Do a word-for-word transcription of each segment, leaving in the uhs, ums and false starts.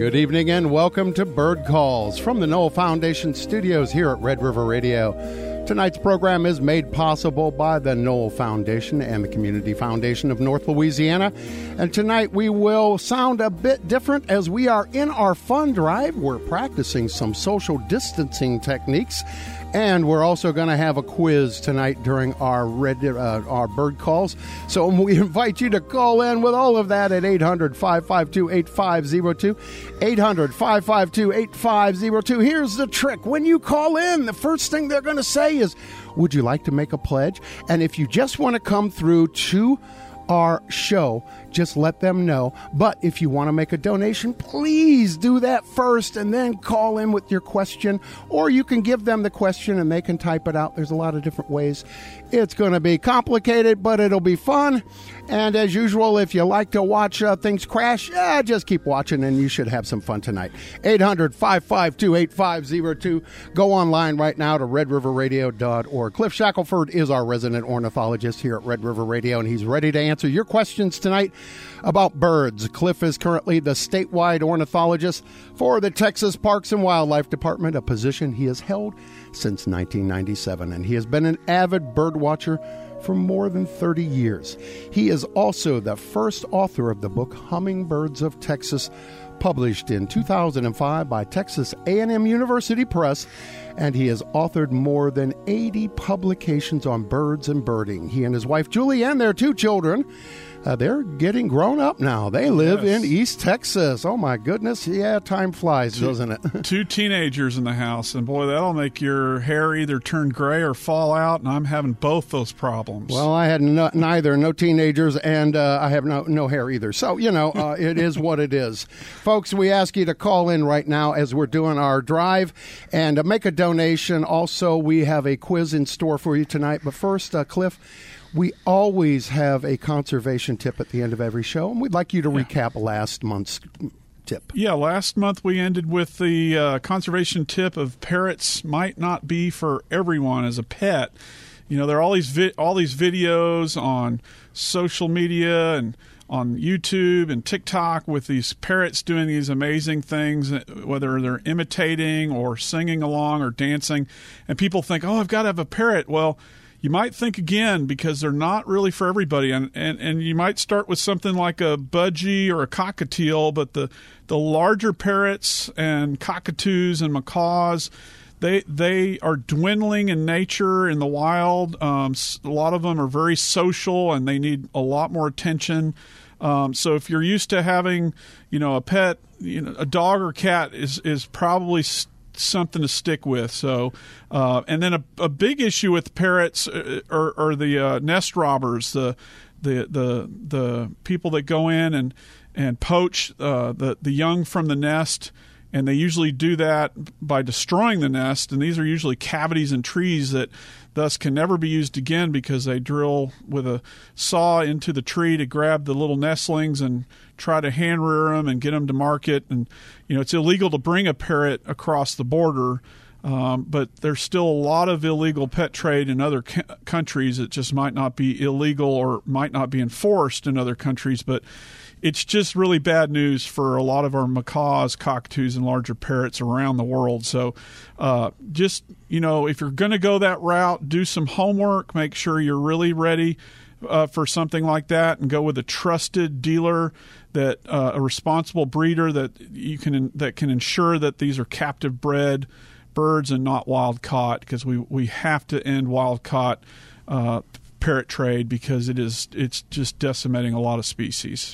Good evening and welcome to Bird Calls from the Knoll Foundation studios here at Red River Radio. Tonight's program is made possible by the Knoll Foundation and the Community Foundation of North Louisiana. And tonight we will sound a bit different as we are in our fund drive. We're practicing some social distancing techniques. And we're also going to have a quiz tonight during our red, uh, our bird calls. So we invite you to call in with all of that at eight hundred, five five two, eight five zero two. eight hundred, five five two, eight five zero two. Here's the trick. When you call in, the first thing they're going to say is, would you like to make a pledge? And if you just want to come through to our show, just let them know. But if you want to make a donation, please do that first and then call in with your question, or you can give them the question and they can type it out. There's a lot of different ways. It's going to be complicated, but it'll be fun. And as usual, if you like to watch uh, things crash, yeah, just keep watching and you should have some fun tonight. eight hundred, five five two, eight five zero two. Go online right now to red river radio dot org. Cliff Shackelford is our resident ornithologist here at Red River Radio, and he's ready to answer your questions tonight about birds. Cliff is currently the statewide ornithologist for the Texas Parks and Wildlife Department, a position he has held since nineteen ninety-seven, and he has been an avid bird watcher for more than thirty years. He is also the first author of the book Hummingbirds of Texas, published in two thousand five by Texas A and M University Press, and he has authored more than eighty publications on birds and birding. He and his wife Julie and their two children, Uh, they're getting grown up now. They live yes. in East Texas. Oh, my goodness. Yeah, time flies, two, doesn't it? Two teenagers in the house, and boy, that'll make your hair either turn gray or fall out, and I'm having both those problems. Well, I had no, neither, no teenagers, and uh, I have no, no hair either. So, you know, uh, it is what it is. Folks, we ask you to call in right now as we're doing our drive and uh, make a donation. Also, we have a quiz in store for you tonight. But first, uh, Cliff, we always have a conservation tip at the end of every show, and we'd like you to yeah. recap last month's tip. Yeah, last month we ended with the uh, conservation tip of parrots might not be for everyone as a pet. You know, there are all these vi- all these videos on social media and on YouTube and TikTok with these parrots doing these amazing things, whether they're imitating or singing along or dancing, and people think, oh, I've got to have a parrot. Well, you might think again, because they're not really for everybody. And, and, and you might start with something like a budgie or a cockatiel, but the, the larger parrots and cockatoos and macaws, they they are dwindling in nature, in the wild. Um, a lot of them are very social, and they need a lot more attention. Um, so if you're used to having, you know, a pet, you know, a dog or cat is, is probably st- something to stick with. So, uh, and then a, a big issue with parrots are, are the uh, nest robbers, the the the the people that go in and and poach uh, the the young from the nest, and they usually do that by destroying the nest. And these are usually cavities in trees that thus can never be used again, because they drill with a saw into the tree to grab the little nestlings and try to hand rear them and get them to market. And, you know, it's illegal to bring a parrot across the border, um, but there's still a lot of illegal pet trade in other ca- countries. It just might not be illegal or might not be enforced in other countries, but it's just really bad news for a lot of our macaws, cockatoos, and larger parrots around the world. So uh, just, you know, if you're going to go that route, do some homework, make sure you're really ready uh, for something like that, and go with a trusted dealer, that uh, a responsible breeder that you can that can ensure that these are captive bred birds and not wild caught, because we, we have to end wild caught uh, parrot trade, because it is it's just decimating a lot of species.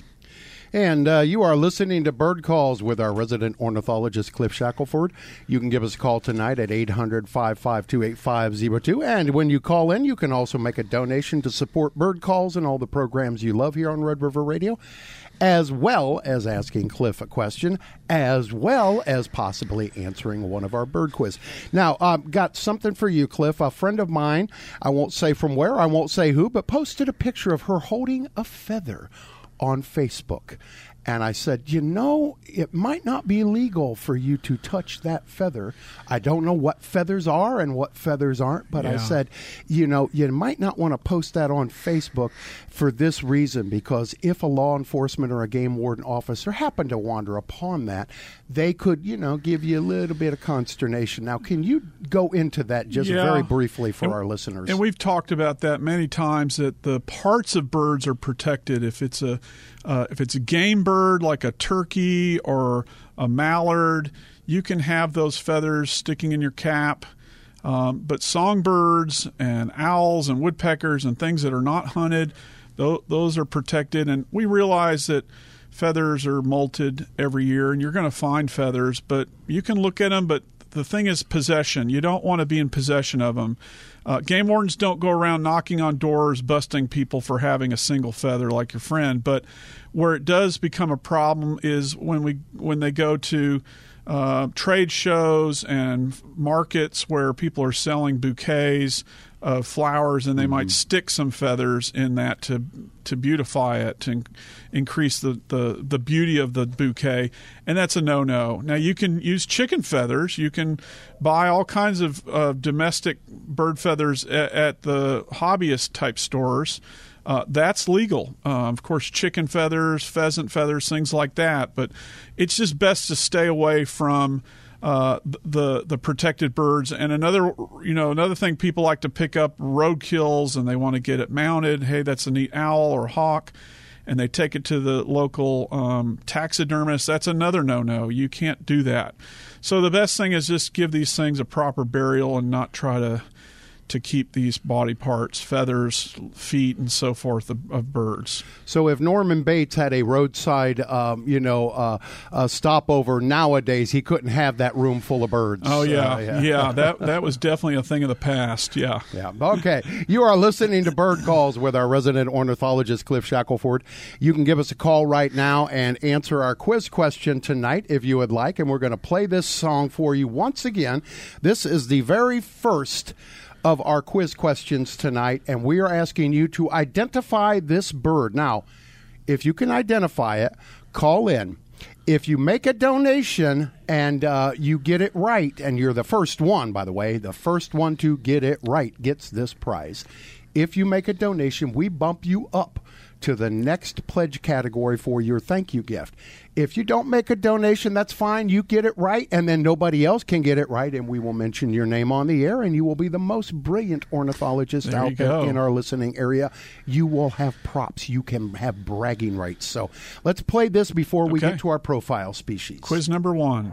And uh, you are listening to Bird Calls with our resident ornithologist, Cliff Shackelford. You can give us a call tonight at eight hundred, five five two, eight five zero two. And when you call in, you can also make a donation to support Bird Calls and all the programs you love here on Red River Radio, as well as asking Cliff a question, as well as possibly answering one of our bird quiz. Now, I've got something for you, Cliff. A friend of mine, I won't say from where, I won't say who, but posted a picture of her holding a feather on Facebook. And I said, you know, it might not be legal for you to touch that feather. I don't know what feathers are and what feathers aren't, but yeah. I said, you know, you might not want to post that on Facebook for this reason, because if a law enforcement or a game warden officer happened to wander upon that, they could, you know, give you a little bit of consternation. Now, can you go into that just yeah. very briefly for and, our listeners? And we've talked about that many times, that the parts of birds are protected. If it's a uh, if it's a game bird like a turkey or a mallard, you can have those feathers sticking in your cap. Um, but songbirds and owls and woodpeckers and things that are not hunted, th- those are protected. And we realize that feathers are molted every year, and you're going to find feathers, but you can look at them. But the thing is possession. You don't want to be in possession of them. Uh, game wardens don't go around knocking on doors, busting people for having a single feather like your friend. But where it does become a problem is when we when they go to uh, trade shows and markets where people are selling bouquets of flowers, and they mm-hmm. might stick some feathers in that to to beautify it, to increase the, the, the beauty of the bouquet, and that's a no-no. Now, you can use chicken feathers. You can buy all kinds of uh, domestic bird feathers at, at the hobbyist-type stores. Uh, that's legal. Uh, of course, chicken feathers, pheasant feathers, things like that, but it's just best to stay away from Uh, the the protected birds. And another you know another thing, people like to pick up roadkills and they want to get it mounted. Hey, that's a neat owl or hawk, and they take it to the local um, taxidermist. That's another no-no. You can't do that. So the best thing is just give these things a proper burial and not try to to keep these body parts, feathers, feet, and so forth of, of birds. So if Norman Bates had a roadside, um, you know, uh, uh, stopover nowadays, he couldn't have that room full of birds. Oh, yeah. Uh, yeah. yeah, that that was definitely a thing of the past, yeah. Yeah. Okay. You are listening to Bird Calls with our resident ornithologist, Cliff Shackelford. You can give us a call right now and answer our quiz question tonight if you would like, and we're going to play this song for you once again. This is the very first of our quiz questions tonight, and we are asking you to identify this bird. Now, if you can identify it, call in. If you make a donation and uh, you get it right, and you're the first one, by the way, the first one to get it right gets this prize. If you make a donation, we bump you up to the next pledge category for your thank you gift. If you don't make a donation, that's fine. You get it right, and then nobody else can get it right, and we will mention your name on the air, and you will be the most brilliant ornithologist there out there in our listening area. You will have props. You can have bragging rights. So let's play this before we okay. get to our profile species. Quiz number one.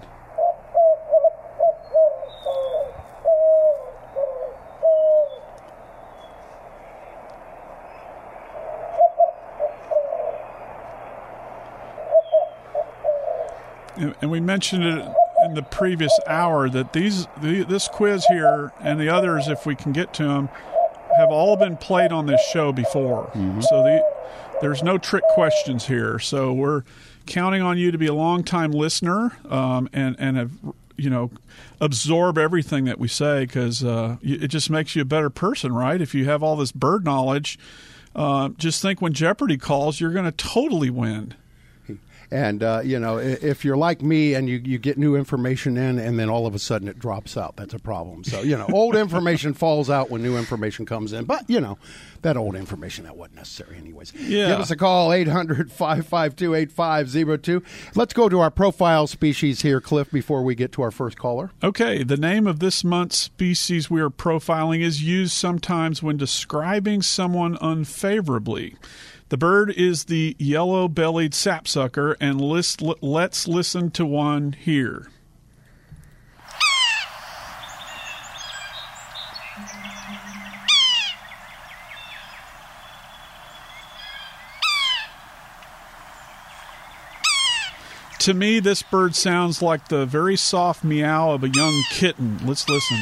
And we mentioned it in the previous hour that these the, this quiz here and the others, if we can get to them, have all been played on this show before. Mm-hmm. So the, there's no trick questions here. So we're counting on you to be a long-time listener um, and, and have, you know, absorb everything that we say, because uh, it just makes you a better person, right? If you have all this bird knowledge, uh, just think when Jeopardy calls, you're going to totally win. And, uh, you know, if you're like me and you, you get new information in and then all of a sudden it drops out, that's a problem. So, you know, old information falls out when new information comes in. But, you know, that old information, that wasn't necessary anyways. Yeah. Give us a call, eight hundred, five five two, eight five zero two. Let's go to our profile species here, Cliff, before we get to our first caller. Okay. The name of this month's species we are profiling is used sometimes when describing someone unfavorably. The bird is the yellow-bellied sapsucker, and list, let's listen to one here. To me, this bird sounds like the very soft meow of a young kitten. Let's listen.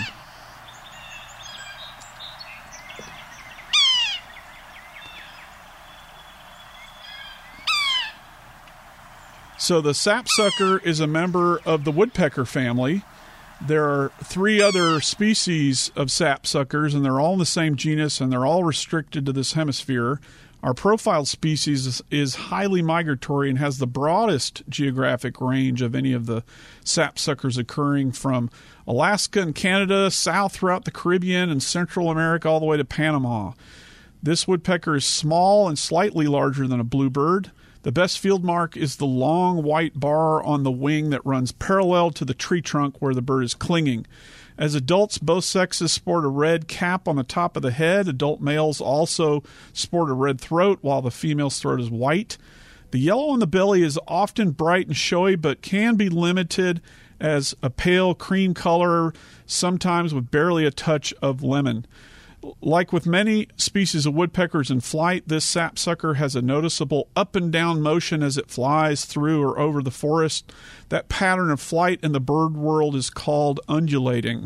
So the sapsucker is a member of the woodpecker family. There are three other species of sapsuckers, and they're all in the same genus, and they're all restricted to this hemisphere. Our profiled species is, is highly migratory and has the broadest geographic range of any of the sapsuckers, occurring from Alaska and Canada, south throughout the Caribbean and Central America, all the way to Panama. This woodpecker is small and slightly larger than a bluebird. The best field mark is the long white bar on the wing that runs parallel to the tree trunk where the bird is clinging. As adults, both sexes sport a red cap on the top of the head. Adult males also sport a red throat, while the female's throat is white. The yellow on the belly is often bright and showy, but can be limited as a pale cream color, sometimes with barely a touch of lemon. Like with many species of woodpeckers in flight, this sapsucker has a noticeable up and down motion as it flies through or over the forest. That pattern of flight in the bird world is called undulating.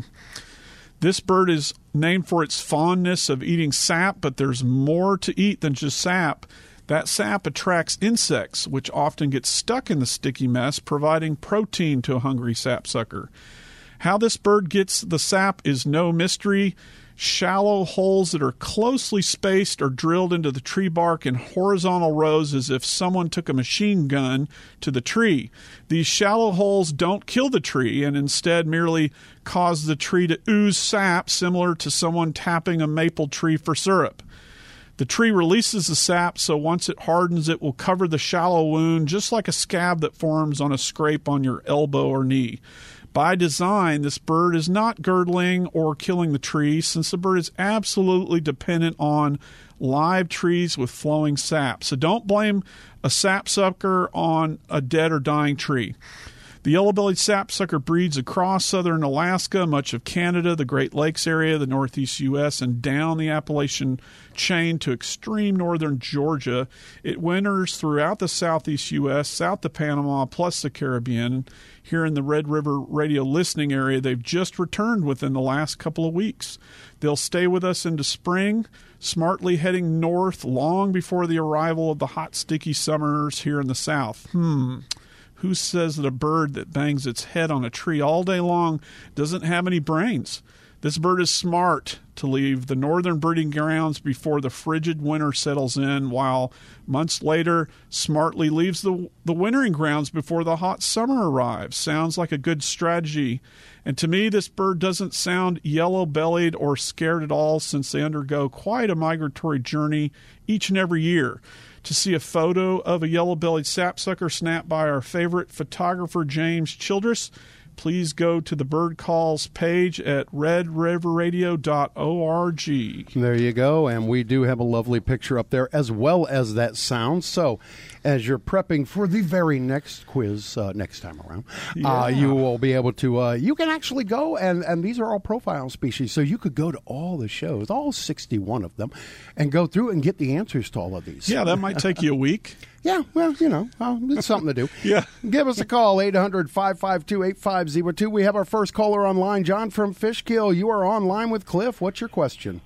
This bird is named for its fondness of eating sap, but there's more to eat than just sap. That sap attracts insects, which often get stuck in the sticky mess, providing protein to a hungry sapsucker. How this bird gets the sap is no mystery. Shallow holes that are closely spaced are drilled into the tree bark in horizontal rows as if someone took a machine gun to the tree. These shallow holes don't kill the tree and instead merely cause the tree to ooze sap, similar to someone tapping a maple tree for syrup. The tree releases the sap, so once it hardens, it will cover the shallow wound, just like a scab that forms on a scrape on your elbow or knee. By design, this bird is not girdling or killing the tree, since the bird is absolutely dependent on live trees with flowing sap. So don't blame a sapsucker on a dead or dying tree. The yellow-bellied sapsucker breeds across southern Alaska, much of Canada, the Great Lakes area, the northeast U S, and down the Appalachian chain to extreme northern Georgia. It winters throughout the southeast U S, south to Panama, plus the Caribbean. Here in the Red River Radio listening area, they've just returned within the last couple of weeks. They'll stay with us into spring, smartly heading north long before the arrival of the hot, sticky summers here in the south. Hmm... Who says that a bird that bangs its head on a tree all day long doesn't have any brains? This bird is smart to leave the northern breeding grounds before the frigid winter settles in, while months later smartly leaves the, the wintering grounds before the hot summer arrives. Sounds like a good strategy. And to me, this bird doesn't sound yellow-bellied or scared at all, since they undergo quite a migratory journey each and every year. To see a photo of a yellow-bellied sapsucker snapped by our favorite photographer, James Childress, please go to the Bird Calls page at red river radio dot org. There you go, and we do have a lovely picture up there as well as that sound. So as you're prepping for the very next quiz uh, next time around, yeah. uh, you will be able to, uh, you can actually go, and, and these are all profile species, so you could go to all the shows, all sixty-one of them, and go through and get the answers to all of these. Yeah, that might take you a week. Yeah, well, you know, uh, it's something to do. Yeah. Give us a call, eight hundred, five five two, eight five zero two. We have our first caller online, John from Fishkill. You are online with Cliff. What's your question?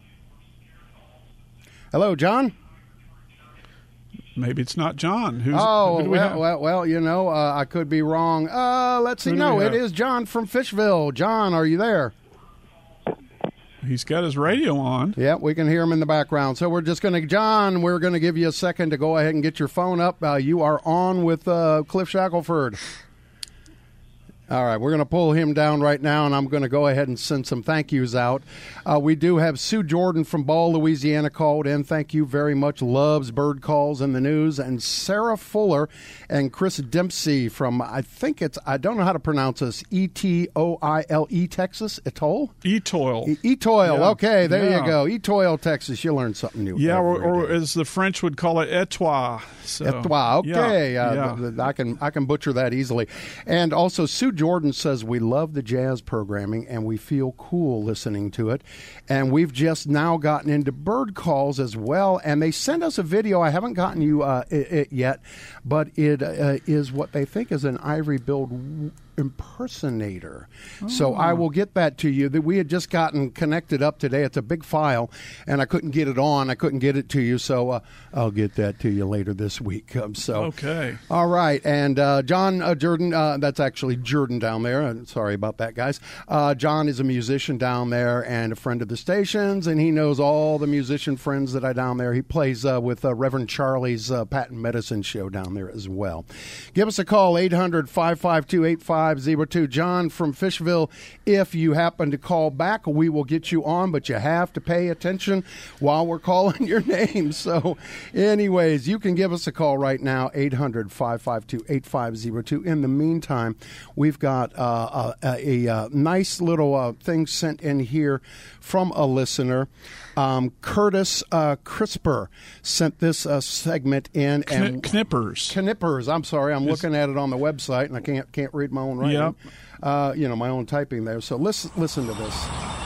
Hello, John? Maybe it's not John. Who's, oh, who do we well, have? well, well, you know, uh, I could be wrong. Uh, let's see. Who do No, we it have? is John from Fishville. John, are you there? He's got his radio on. Yeah, we can hear him in the background. So we're just going to, John, we're going to give you a second to go ahead and get your phone up. Uh, you are on with uh, Cliff Shackelford. All right, we're going to pull him down right now, and I'm going to go ahead and send some thank yous out. Uh, we do have Sue Jordan from Ball, Louisiana called in. Thank you very much. Loves bird calls in the news. And Sarah Fuller and Chris Dempsey from, I think it's, I don't know how to pronounce this, E T O I L E, Texas, Etoile? Etoile. E- Etoile, Yeah. Okay, there Yeah. you go. Etoile, Texas. You learn something new. Yeah, or, every or day. as the French would call it, Etoile. So, Etoile, okay. Yeah, Uh, yeah. th- th- I can I can butcher that easily. And also, Sue Jordan says, we love the jazz programming, and we feel cool listening to it. And we've just now gotten into bird calls as well. And they sent us a video. I haven't gotten you uh, it, it yet, but it uh, is what they think is an ivory-billed impersonator. Oh. So I will get that to you. That we had just gotten connected up today. It's a big file, and I couldn't get it on. I couldn't get it to you, so uh, I'll get that to you later this week. Um, so okay, all right. And uh, John uh, Jordan, uh, that's actually Jordan down there. Uh, sorry about that, guys. Uh, John is a musician down there and a friend of the station's, and he knows all the musician friends that I down there. He plays uh, with uh, Reverend Charlie's uh, Patent Medicine show down there as well. Give us a call, eight hundred, five five two, eight five zero two. John from Fishville, if you happen to call back, we will get you on, but you have to pay attention while we're calling your name. So anyways, you can give us a call right now, eight hundred, five five two, eight five zero two. In the meantime, we've got uh, a, a, a nice little uh, thing sent in here from a listener. Um, Curtis uh, Crisper sent this uh, segment in. and Kn- Knippers. Knippers. I'm sorry. I'm it's, looking at it on the website, and I can't can't read my own writing. Yep. Uh, you know, my own typing there. So listen, listen to this.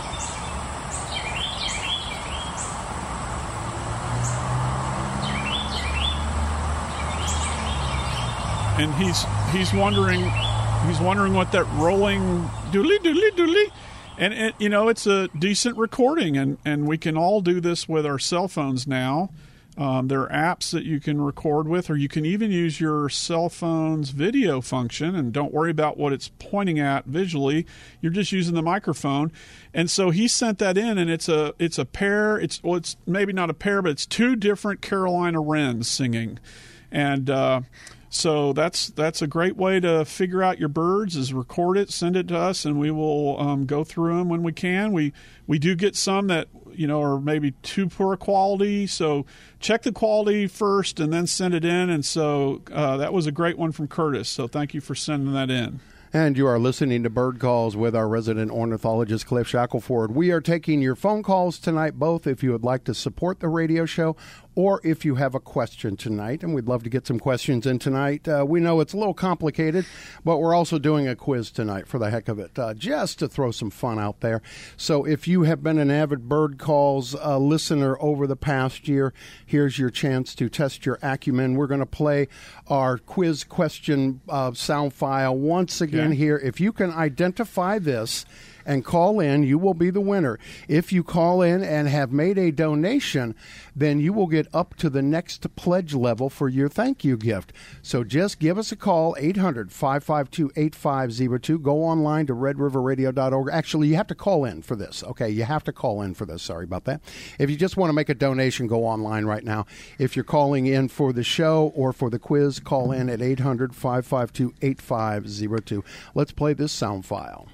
And he's he's wondering he's wondering what that rolling doodly doodly doodly. And, it, you know, it's a decent recording, and, and we can all do this with our cell phones now. Um, there are apps that you can record with, or you can even use your cell phone's video function, and don't worry about what it's pointing at visually. You're just using the microphone. And so he sent that in, and it's a it's a pair. It's well, it's maybe not a pair, but it's two different Carolina wrens singing. And uh, so that's that's a great way to figure out your birds, is record it, send it to us, and we will um, go through them when we can. We we do get some that, you know, are maybe too poor quality, so check the quality first and then send it in. And so uh, that was a great one from Curtis, so thank you for sending that in. And you are listening to Bird Calls with our resident ornithologist, Cliff Shackelford. We are taking your phone calls tonight, both if you would like to support the radio show or if you have a question tonight, and we'd love to get some questions in tonight. Uh, we know it's a little complicated, but we're also doing a quiz tonight for the heck of it, uh, just to throw some fun out there. So if you have been an avid Bird Calls uh, listener over the past year, here's your chance to test your acumen. We're going to play our quiz question uh, sound file once again okay. here. If you can identify this and call in, you will be the winner. If you call in and have made a donation, then you will get up to the next pledge level for your thank you gift. So just give us a call, eight hundred, five five two, eight five zero two. Go online to red river radio dot org. Actually, you have to call in for this. Okay, you have to call in for this. Sorry about that. If you just want to make a donation, go online right now. If you're calling in for the show or for the quiz, call in at eight hundred, five five two, eight five zero two. Let's play this sound file.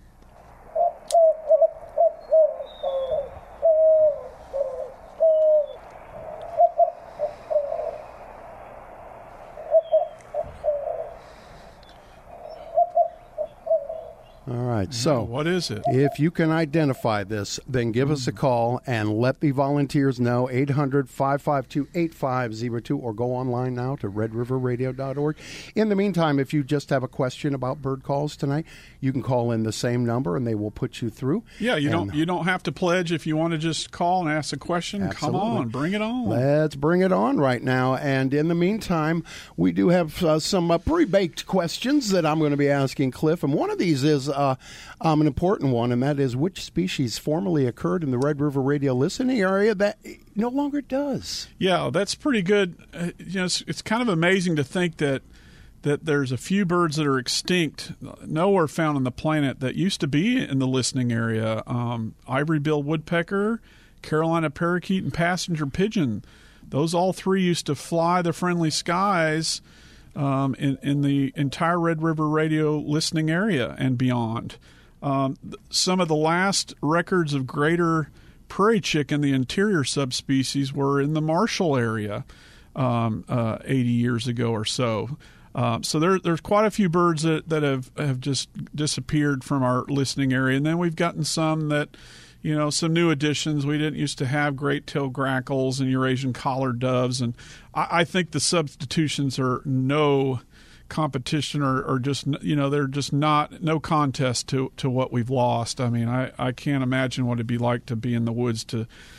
All right, so what is it? If you can identify this, then give mm. us a call and let the volunteers know, eight hundred, five five two, eight five zero two, or go online now to red river radio dot org. In the meantime, if you just have a question about bird calls tonight, you can call in the same number and they will put you through. Yeah, you and don't you don't have to pledge if you want to just call and ask a question. Absolutely. Come on, bring it on. Let's bring it on right now. And in the meantime, we do have uh, some uh, pre-baked questions that I'm going to be asking Cliff, and one of these is Uh, um, an important one, and that is, which species formerly occurred in the Red River radio listening area that no longer does? Yeah, that's pretty good. Uh, you know, it's, it's kind of amazing to think that that there's a few birds that are extinct, nowhere found on the planet, that used to be in the listening area. Um, ivory-billed woodpecker, Carolina parakeet, and passenger pigeon. Those all three used to fly the friendly skies Um, in, in the entire Red River radio listening area and beyond. Um, some of the last records of greater prairie chicken, the interior subspecies, were in the Marshall area um, uh, eighty years ago or so. Um, so there, there's quite a few birds that, that have, have just disappeared from our listening area. And then we've gotten some that, you know, some new additions. We didn't used to have great-tailed grackles and Eurasian collared doves, and I, I think the substitutions are no competition, or, or just, you know, they're just not, no contest to, to what we've lost. I mean, I, I can't imagine what it'd be like to be in the woods to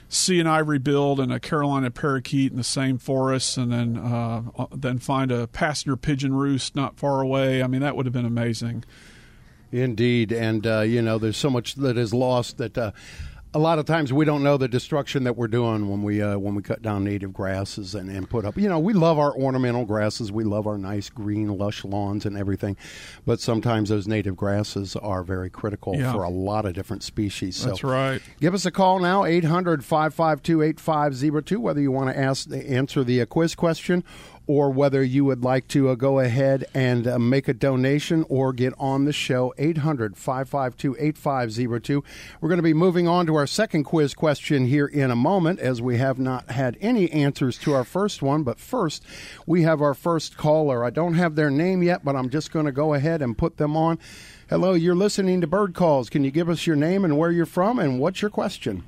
see an ivory bill and a Carolina parakeet in the same forest, and then uh, then find a passenger pigeon roost not far away. I mean, that would have been amazing. Indeed, and uh, you know, there's so much that is lost that uh, a lot of times we don't know the destruction that we're doing when we uh, when we cut down native grasses and, and put up. You know, we love our ornamental grasses, we love our nice green lush lawns and everything, but sometimes those native grasses are very critical yeah. for a lot of different species. So that's right. Give us a call now, eight hundred, five five two, eight five zero two, whether you want to ask answer the uh, quiz question, or whether you would like to uh, go ahead and uh, make a donation or get on the show, eight hundred, five five two, eight five zero two. We're going to be moving on to our second quiz question here in a moment, as we have not had any answers to our first one. But first, we have our first caller. I don't have their name yet, but I'm just going to go ahead and put them on. Hello, you're listening to Bird Calls. Can you give us your name and where you're from, and what's your question?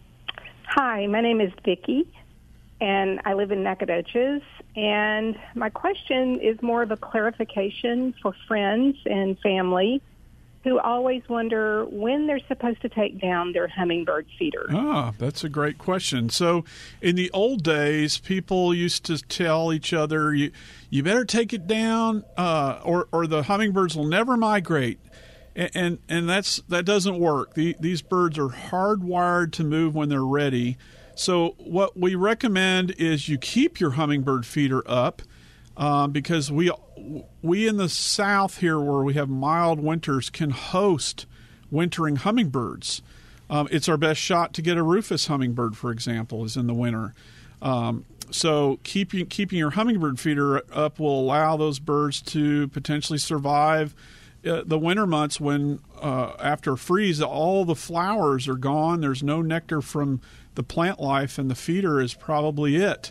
Hi, my name is Vicki, and I live in Nacogdoches. And my question is more of a clarification for friends and family who always wonder when they're supposed to take down their hummingbird feeder. Ah, that's a great question. So in the old days, people used to tell each other, you you better take it down uh, or, or the hummingbirds will never migrate. And and, and that's that doesn't work. The, these birds are hardwired to move when they're ready. So what we recommend is you keep your hummingbird feeder up um, because we we in the South here, where we have mild winters, can host wintering hummingbirds. Um, it's our best shot to get a rufous hummingbird, for example, is in the winter. Um, so keeping keeping your hummingbird feeder up will allow those birds to potentially survive uh, the winter months when uh, after a freeze, all the flowers are gone. There's no nectar from the plant life, and the feeder is probably it.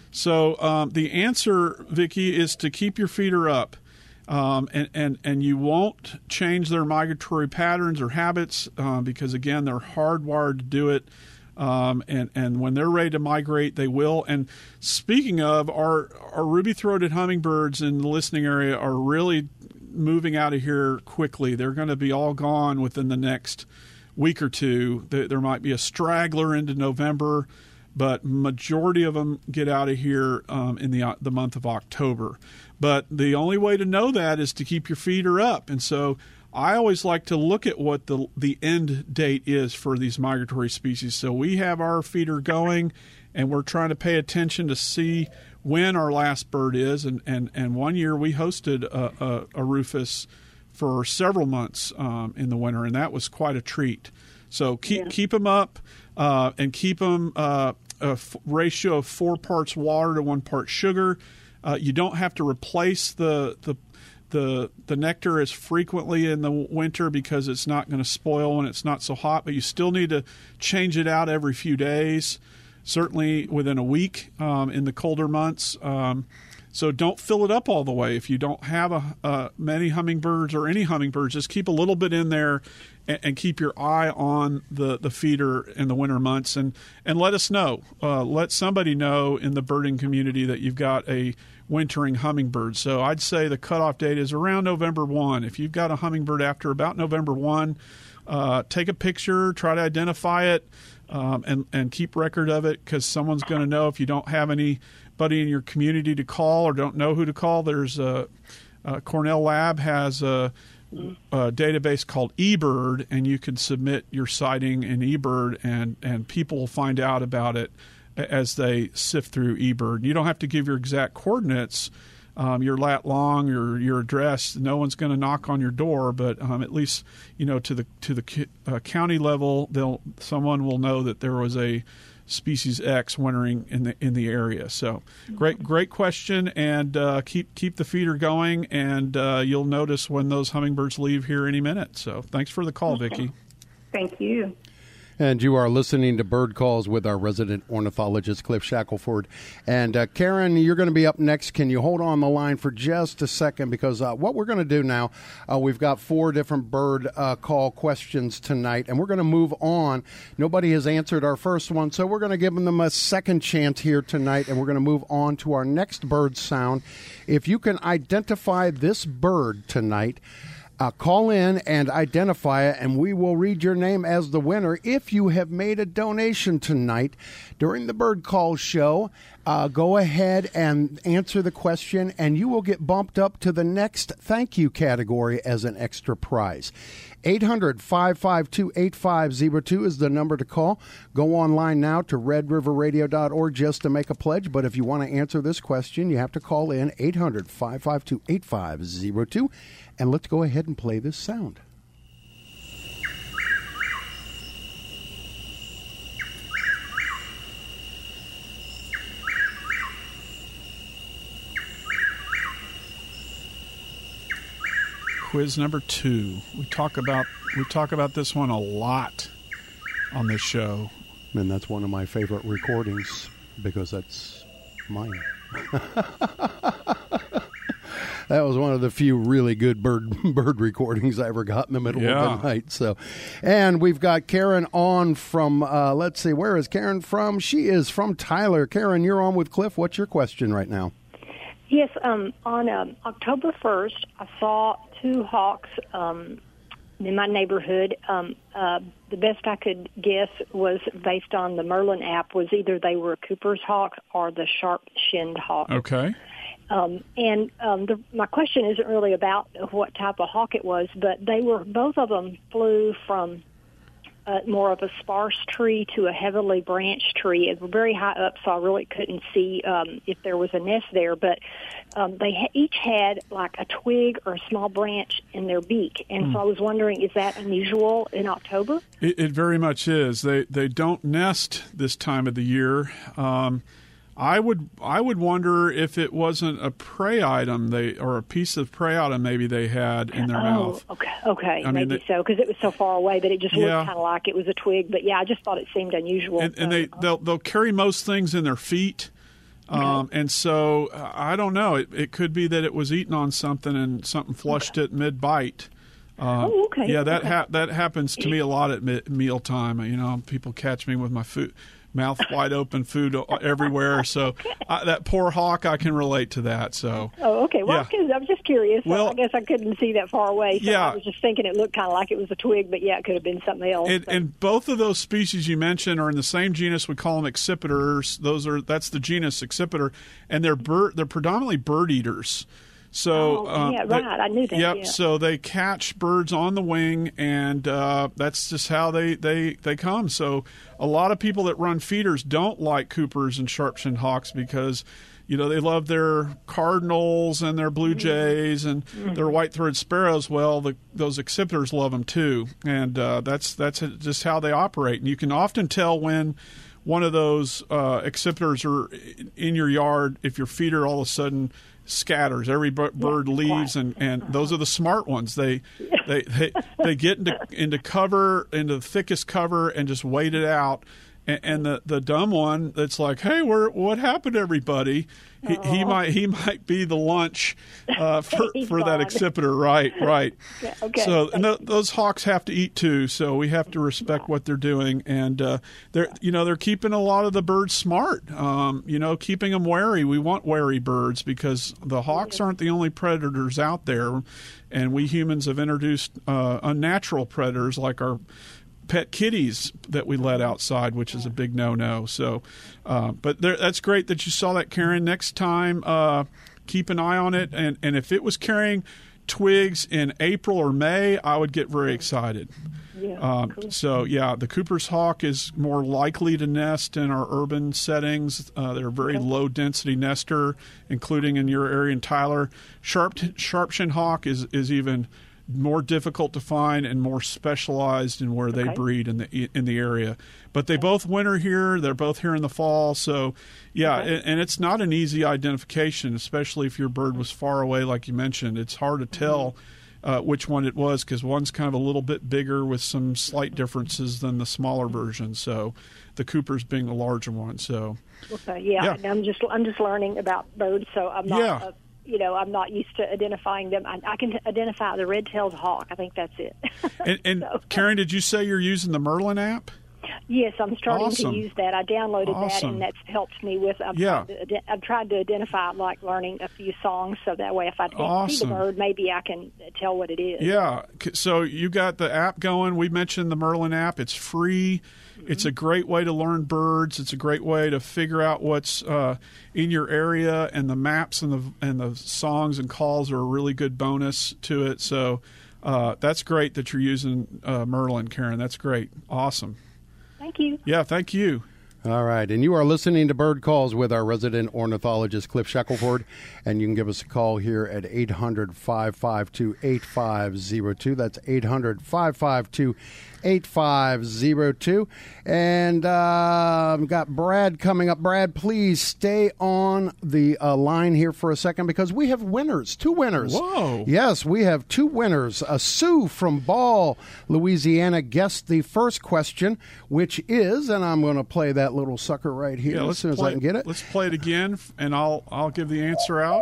So um, the answer, Vicki, is to keep your feeder up, um, and, and, and you won't change their migratory patterns or habits uh, because, again, they're hardwired to do it, um, and, and when they're ready to migrate, they will. And speaking of, our, our ruby-throated hummingbirds in the listening area are really moving out of here quickly. They're going to be all gone within the next week or two. There might be a straggler into November, but majority of them get out of here um, in the the month of October. But the only way to know that is to keep your feeder up. And so I always like to look at what the the end date is for these migratory species. So we have our feeder going, and we're trying to pay attention to see when our last bird is. And, and, and one year we hosted a, a, a rufous for several months um, in the winter, and that was quite a treat. So keep yeah. keep them up uh, and keep them uh, a f- ratio of four parts water to one part sugar. Uh, you don't have to replace the the the the nectar as frequently in the winter because it's not going to spoil when it's not so hot, but you still need to change it out every few days, certainly within a week um, in the colder months. Um, So don't fill it up all the way. If you don't have a, uh, many hummingbirds or any hummingbirds, just keep a little bit in there and, and keep your eye on the, the feeder in the winter months. And, and let us know. Uh, let somebody know in the birding community that you've got a wintering hummingbird. So I'd say the cutoff date is around November first. If you've got a hummingbird after about November first, uh, take a picture, try to identify it, um, and, and keep record of it, because someone's going to know if you don't have any buddy in your community to call or don't know who to call. There's a, a Cornell Lab has a, a database called eBird, and you can submit your sighting in eBird, and, and people will find out about it as they sift through eBird. You don't have to give your exact coordinates, um, your lat long, your your address. No one's going to knock on your door, but um, at least you know to the to the uh, county level, they'll someone will know that there was a species X wintering in the in the area. So great great question, and uh, keep keep the feeder going, and uh, you'll notice when those hummingbirds leave here any minute. So thanks for the call, Vicki. Thank you. And you are listening to Bird Calls with our resident ornithologist, Cliff Shackelford. And uh, Karen, you're going to be up next. Can you hold on the line for just a second? Because uh, what we're going to do now, uh, we've got four different bird uh, call questions tonight, and we're going to move on. Nobody has answered our first one, so we're going to give them a second chance here tonight, and we're going to move on to our next bird sound. If you can identify this bird tonight, Uh, call in and identify it, and we will read your name as the winner if you have made a donation tonight during the Bird Call show. Uh, go ahead and answer the question, and you will get bumped up to the next thank you category as an extra prize. eight hundred, five five two, eight five zero two is the number to call. Go online now to red river radio dot org just to make a pledge. But if you want to answer this question, you have to call in eight hundred, five five two, eight five zero two. And let's go ahead and play this sound. Quiz number two. We talk about we talk about this one a lot on this show. And that's one of my favorite recordings because that's mine. That was one of the few really good bird bird recordings I ever got in the middle yeah. of the night. So, and we've got Karen on from, uh, let's see, where is Karen from? She is from Tyler. Karen, you're on with Cliff. What's your question right now? Yes, um, on um, October first, I saw two hawks um, in my neighborhood. Um, uh, the best I could guess was based on the Merlin app was either they were Cooper's hawk or the sharp-shinned hawk. Okay. Um, and um, the, my question isn't really about what type of hawk it was, but they were both of them flew from uh, more of a sparse tree to a heavily branched tree. It was very high up, so I really couldn't see um, if there was a nest there. But um, they ha- each had like a twig or a small branch in their beak, and mm. so I was wondering, is that unusual in October? It, it very much is. They they don't nest this time of the year. Um, I would I would wonder if it wasn't a prey item they or a piece of prey item maybe they had in their oh, mouth. Okay, okay, I maybe mean, they, so because it was so far away, but it just yeah. looked kind of like it was a twig. But yeah, I just thought it seemed unusual. And, and so, they they'll they'll carry most things in their feet, um, okay. and so uh, I don't know. It, it could be that it was eating on something and something flushed okay. it mid bite. Uh, oh, okay. Yeah, that okay. ha- that happens to me a lot at me- mealtime. You know, people catch me with my food. Mouth wide open, food everywhere. So okay. uh, that poor hawk, I can relate to that. So. Oh, okay. Well, yeah. I was just curious. Well, I guess I couldn't see that far away. So yeah. I was just thinking it looked kind of like it was a twig, but yeah, it could have been something else. And, so. and both of those species you mentioned are in the same genus. We call them accipiters. Those are that's the genus accipiter, and they're bird. They're predominantly bird eaters. So oh, yeah, uh, right. They, I knew that. Yep. Yeah. So they catch birds on the wing, and uh, that's just how they, they, they come. So a lot of people that run feeders don't like Coopers and sharp-shinned hawks because, you know, they love their cardinals and their blue jays and mm-hmm. their white-throated sparrows. Well, the, those accipiters love them too, and uh, that's that's just how they operate. And you can often tell when one of those uh, accipiters are in your yard if your feeder all of a sudden scatters. Every b- bird yeah, leaves, and, and those are the smart ones. They they, they they get into into cover, into the thickest cover, and just wait it out. And, and the, the dumb one that's like, hey, where what happened, everybody? He, he might he might be the lunch uh, for for that accipiter, right? Right. Yeah, okay. So and th- those hawks have to eat too, so we have to respect what they're doing, and uh, they're you know they're keeping a lot of the birds smart. Um, you know, keeping them wary. We want wary birds because the hawks aren't the only predators out there, and we humans have introduced uh, unnatural predators like our pet kitties that we let outside, which is a big no-no. So, uh, but there, that's great that you saw that, Karen. Next time, uh, keep an eye on it. And, and if it was carrying twigs in April or May, I would get very excited. Yeah, um, cool. So, yeah, the Cooper's hawk is more likely to nest in our urban settings. Uh, they're a very okay. low-density nester, including in your area in Tyler. Sharp, sharp-shinned hawk is, is even more difficult to find and more specialized in where okay. they breed in the in the area. But they okay. both winter here. They're both here in the fall. So, yeah, okay. and, and it's not an easy identification, especially if your bird was far away, like you mentioned. It's hard to tell mm-hmm. uh, which one it was because one's kind of a little bit bigger with some slight differences than the smaller version. So, the Cooper's being the larger one. So, okay, yeah, yeah. I'm just I'm just learning about birds, so I'm not. Yeah. Uh, You know, I'm not used to identifying them. I, I can identify the red-tailed hawk. I think that's it. and and so. Karen, did you say you're using the Merlin app? Yes, I'm starting Awesome. to use that. I downloaded that, Awesome. and that's helped me with. I've, Yeah. tried to, I've tried to identify, like learning a few songs, so that way, if I can't see Awesome. the bird, maybe I can tell what it is. Yeah. C- So you got the app going. We mentioned the Merlin app. It's free. Mm-hmm. It's a great way to learn birds. It's a great way to figure out what's uh, in your area, and the maps and the and the songs and calls are a really good bonus to it. So uh, that's great that you're using uh, Merlin, Karen. That's great. Awesome. Thank you. Yeah. Thank you. All right, and you are listening to Bird Calls with our resident ornithologist, Cliff Shackelford, and you can give us a call here at eight hundred, five five two, eight five zero two. That's eight hundred, five five two, eight five zero two. And uh, we've got Brad coming up. Brad, please stay on the uh, line here for a second because we have winners, two winners. Whoa. Yes, we have two winners. Uh, Sue from Ball, Louisiana, guessed the first question, which is, and I'm going to play that little sucker right here Yeah. as Let's soon as play, I can get it. Let's play it again, and I'll I'll give the answer out.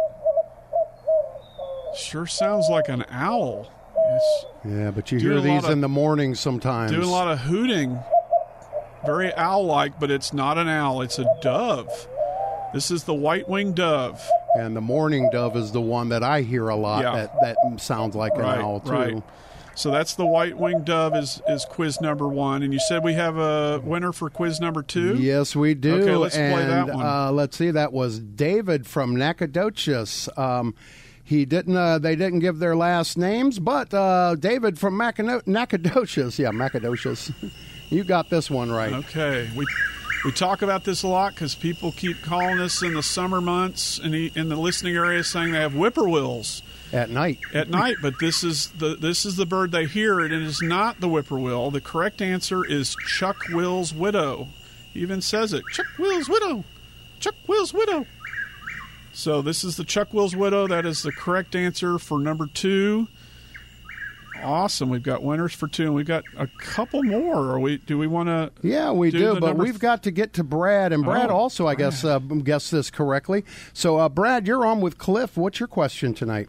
Sure sounds like an owl. It's Yeah, but you Doing hear a lot these of- in the morning sometimes. doing a lot of hooting. Very owl-like, but it's not an owl. It's a dove. This is the white-winged dove. And the mourning dove is the one that I hear a lot Yeah. that, that sounds like an Right, owl, too. right. So that's the white-winged dove is, is quiz number one. And you said we have a winner for quiz number two? Yes, we do. Okay, let's and, play that one. Uh, let's see. That was David from Nacogdoches. Um, he didn't. Uh, they didn't give their last names, but uh, David from Macano- Nacogdoches. Yeah, Nacogdoches. You got this one right. Okay. We we talk about this a lot because people keep calling us in the summer months in the, in the listening area saying they have whippoorwills At night. at night, but this is the this is the bird they hear, and it is not the whippoorwill. The correct answer is Chuck Will's widow. He even says it, Chuck Will's widow, Chuck Will's widow. So this is the Chuck Will's widow. That is the correct answer for number two. Awesome. We've got winners for two, and we've got a couple more. Are we? Do we want to? Yeah, we Do do, the but number we've f- got to get to Brad, and Brad Oh, also, I guess, uh, guessed this correctly. So, uh, Brad, you're on with Cliff. What's your question tonight?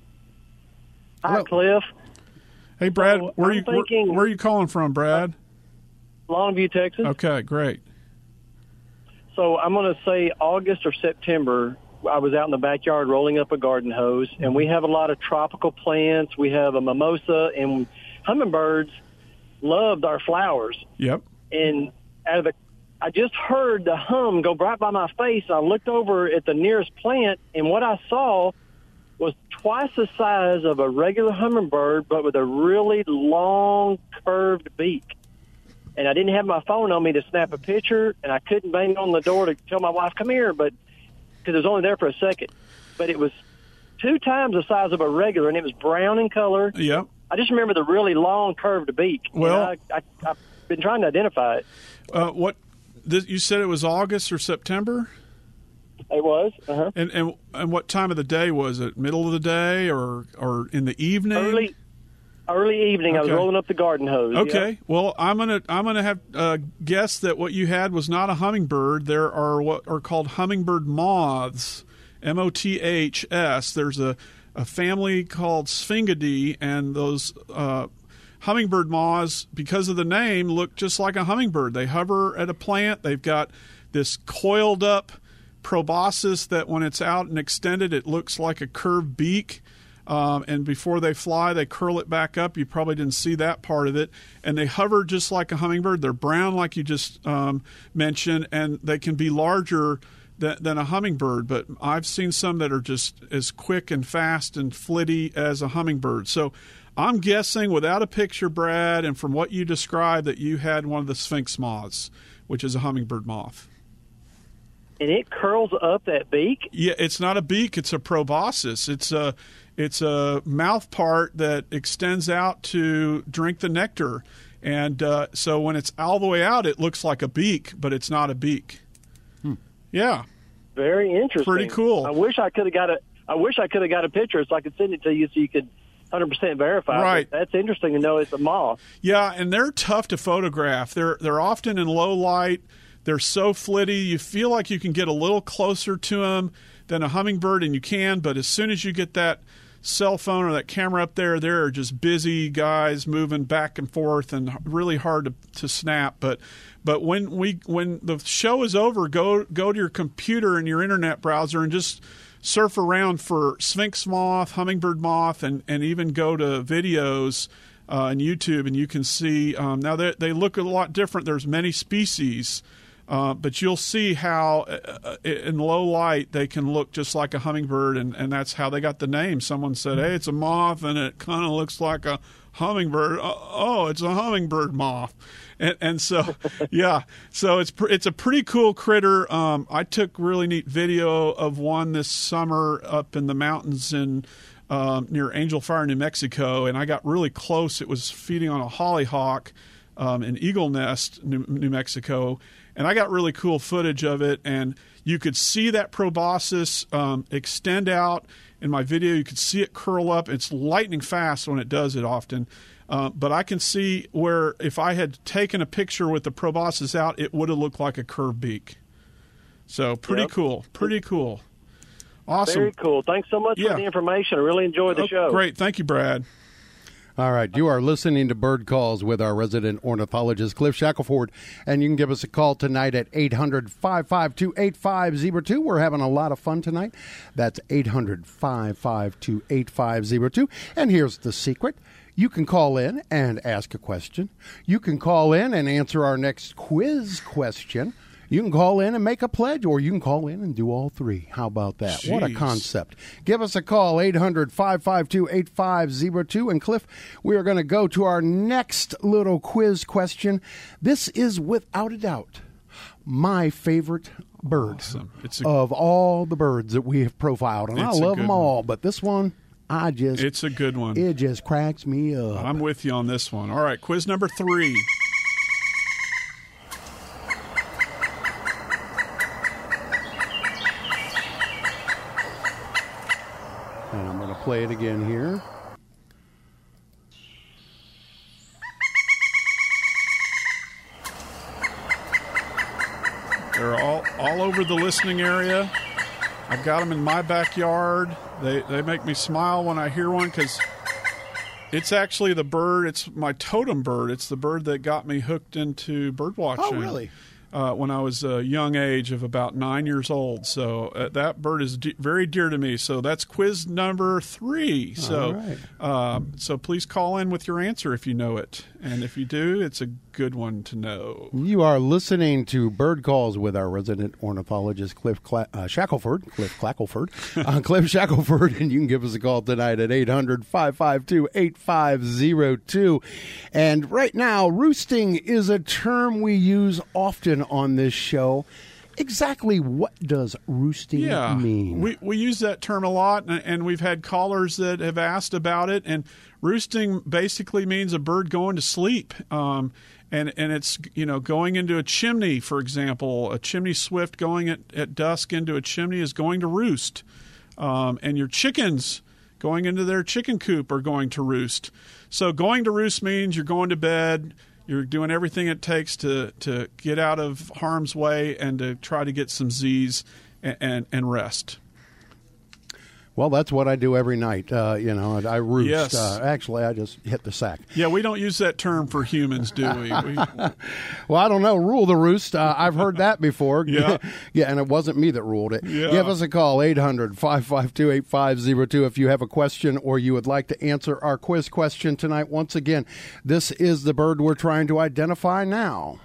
Hi, Hello. Cliff. Hey, Brad, So, where are I'm you? Where, thinking- where are you calling from, Brad? Longview, Texas. Okay, great. So I'm going to say August or September. I was out in the backyard rolling up a garden hose, and we have a lot of tropical plants. We have a mimosa, and hummingbirds loved our flowers. Yep. And out of the, I just heard the hum go right by my face. I looked over at the nearest plant, and what I saw was twice the size of a regular hummingbird, but with a really long, curved beak. And I didn't have my phone on me to snap a picture, and I couldn't bang on the door to tell my wife, come here, but because it was only there for a second. But it was two times the size of a regular, and it was brown in color. Yep. I just remember the really long, curved beak. Well- And I, I, I've been trying to identify it. Uh, what? This, you said it was August or September, It was. Uh-huh. and and and what time of the day was it? Middle of the day or or in the evening? Early early evening, I was Okay. rolling up the garden hose. Okay. Yeah. Well, I'm gonna I'm gonna have uh, guess that what you had was not a hummingbird. There are what are called hummingbird moths, M O T H S. There's a a family called Sphingidae, and those uh, hummingbird moths, because of the name, look just like a hummingbird. They hover at a plant. They've got this coiled up proboscis that, when it's out and extended, it looks like a curved beak. Um, and before they fly, they curl it back up. You probably didn't see that part of it. And they hover just like a hummingbird. They're brown, like you just um, mentioned, and they can be larger than, than a hummingbird. But I've seen some that are just as quick and fast and flitty as a hummingbird. So I'm guessing, without a picture, Brad, and from what you described, that you had one of the sphinx moths, which is a hummingbird moth. And it curls up that beak. Yeah, it's not a beak; it's a proboscis. It's a it's a mouth part that extends out to drink the nectar, and uh, so when it's all the way out, it looks like a beak, but it's not a beak. Hmm. Yeah, Very interesting. Pretty cool. I wish I could have got a. I wish I could have got a picture so I could send it to you so you could one hundred percent verify. Right. But that's interesting to know it's a moth. yeah, and they're tough to photograph. They're they're often in low light. They're so flitty. You feel like you can get a little closer to them than a hummingbird, and you can. But as soon as you get that cell phone or that camera up there, they're just busy guys moving back and forth and really hard to, to snap. But but when we when the show is over, go go to your computer and your internet browser and just surf around for sphinx moth, hummingbird moth, and, and even go to videos uh, on YouTube, and you can see um, now they they look a lot different. There's many species. Uh, but you'll see how uh, in low light they can look just like a hummingbird, and, and that's how they got the name. Someone said, hey, it's a moth, and it kind of looks like a hummingbird. Oh, it's a hummingbird moth. And, and so, yeah, so it's pr- it's a pretty cool critter. Um, I took really neat video of one this summer up in the mountains in um, near Angel Fire, New Mexico, and I got really close. It was feeding on a hollyhock um, in Eagle Nest, New, New Mexico. And I got really cool footage of it, and you could see that proboscis um, extend out in my video. You could see it curl up. It's lightning fast when it does it often. Uh, but I can see where if I had taken a picture with the proboscis out, it would have looked like a curved beak. So pretty Yep. cool. Pretty cool. Awesome. Very cool. Thanks so much Yeah. for the information. I really enjoyed the Oh, show. Great. Thank you, Brad. All right, you are listening to Bird Calls with our resident ornithologist, Cliff Shackelford, and you can give us a call tonight at eight hundred, five five two, eight five zero two. We're having a lot of fun tonight. That's eight hundred, five five two, eight five zero two. And here's the secret. You can call in and ask a question. You can call in and answer our next quiz question. You can call in and make a pledge, or you can call in and do all three. How about that? Jeez. What a concept. Give us a call, eight hundred, five five two, eight five zero two. And Cliff, we are going to go to our next little quiz question. This is, without a doubt, my favorite bird Awesome. It's a- of all the birds that we have profiled. And I It's a love good them all, but this one, I just... It's a good one. It just cracks me up. I'm with you on this one. All right, quiz number three. And I'm going to play it again here. They're all, all over the listening area. I've got them in my backyard. They they make me smile when I hear one because it's actually the bird. It's my totem bird. It's the bird that got me hooked into bird watching. Oh, really? Uh, when I was a young age of about nine years old. So uh, that bird is de- very dear to me. So that's quiz number three. So, All right. um, so please call in with your answer if you know it, and if you do, it's a good one to know. You are listening to Bird Calls with our resident ornithologist, Cliff Cla- uh, Shackelford. Cliff Clackelford. uh, Cliff Shackelford, and you can give us a call tonight at eight hundred, five five two, eight five zero two. And right now, roosting is a term we use often on this show. Exactly what does roosting Yeah, mean? we we use that term a lot, and, and we've had callers that have asked about it. And roosting basically means a bird going to sleep, um, and and it's you know going into a chimney, for example, a chimney swift going at, at dusk into a chimney is going to roost, um, and your chickens going into their chicken coop are going to roost. So going to roost means you're going to bed. You're doing everything it takes to, to get out of harm's way and to try to get some Z's and, and, and rest. Well, that's what I do every night. Uh, you know, I roost. Yes. Uh, actually, I just hit the sack. Yeah, we don't use that term for humans, do we? we Well, I don't know. Rule the roost. Uh, I've heard that before. Yeah. Yeah, and it wasn't me that ruled it. Yeah. Give us a call, eight hundred, five five two, eight five zero two, if you have a question or you would like to answer our quiz question tonight. Once again, this is the bird we're trying to identify now.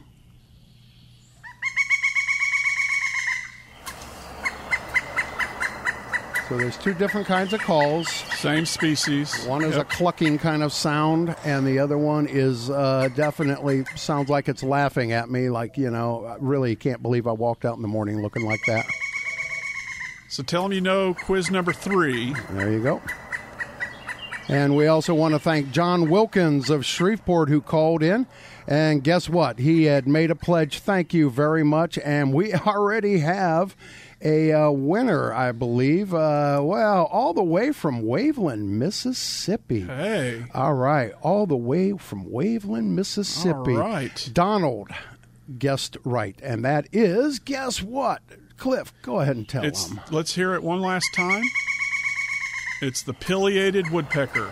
So there's two different kinds of calls. Same species. One is Yep. a clucking kind of sound, and the other one is uh, definitely sounds like it's laughing at me, like, you know, I really can't believe I walked out in the morning looking like that. So tell them you know quiz number three. There you go. And we also want to thank John Wilkins of Shreveport who called in. And guess what? He had made a pledge. Thank you very much. And we already have a uh, winner, I believe. Uh, well, all the way from Waveland, Mississippi. Hey. All right. All the way from Waveland, Mississippi. All right. Donald guessed right. And that is, guess what? Cliff, go ahead and tell It's, them. let's hear it one last time. It's the pileated woodpecker.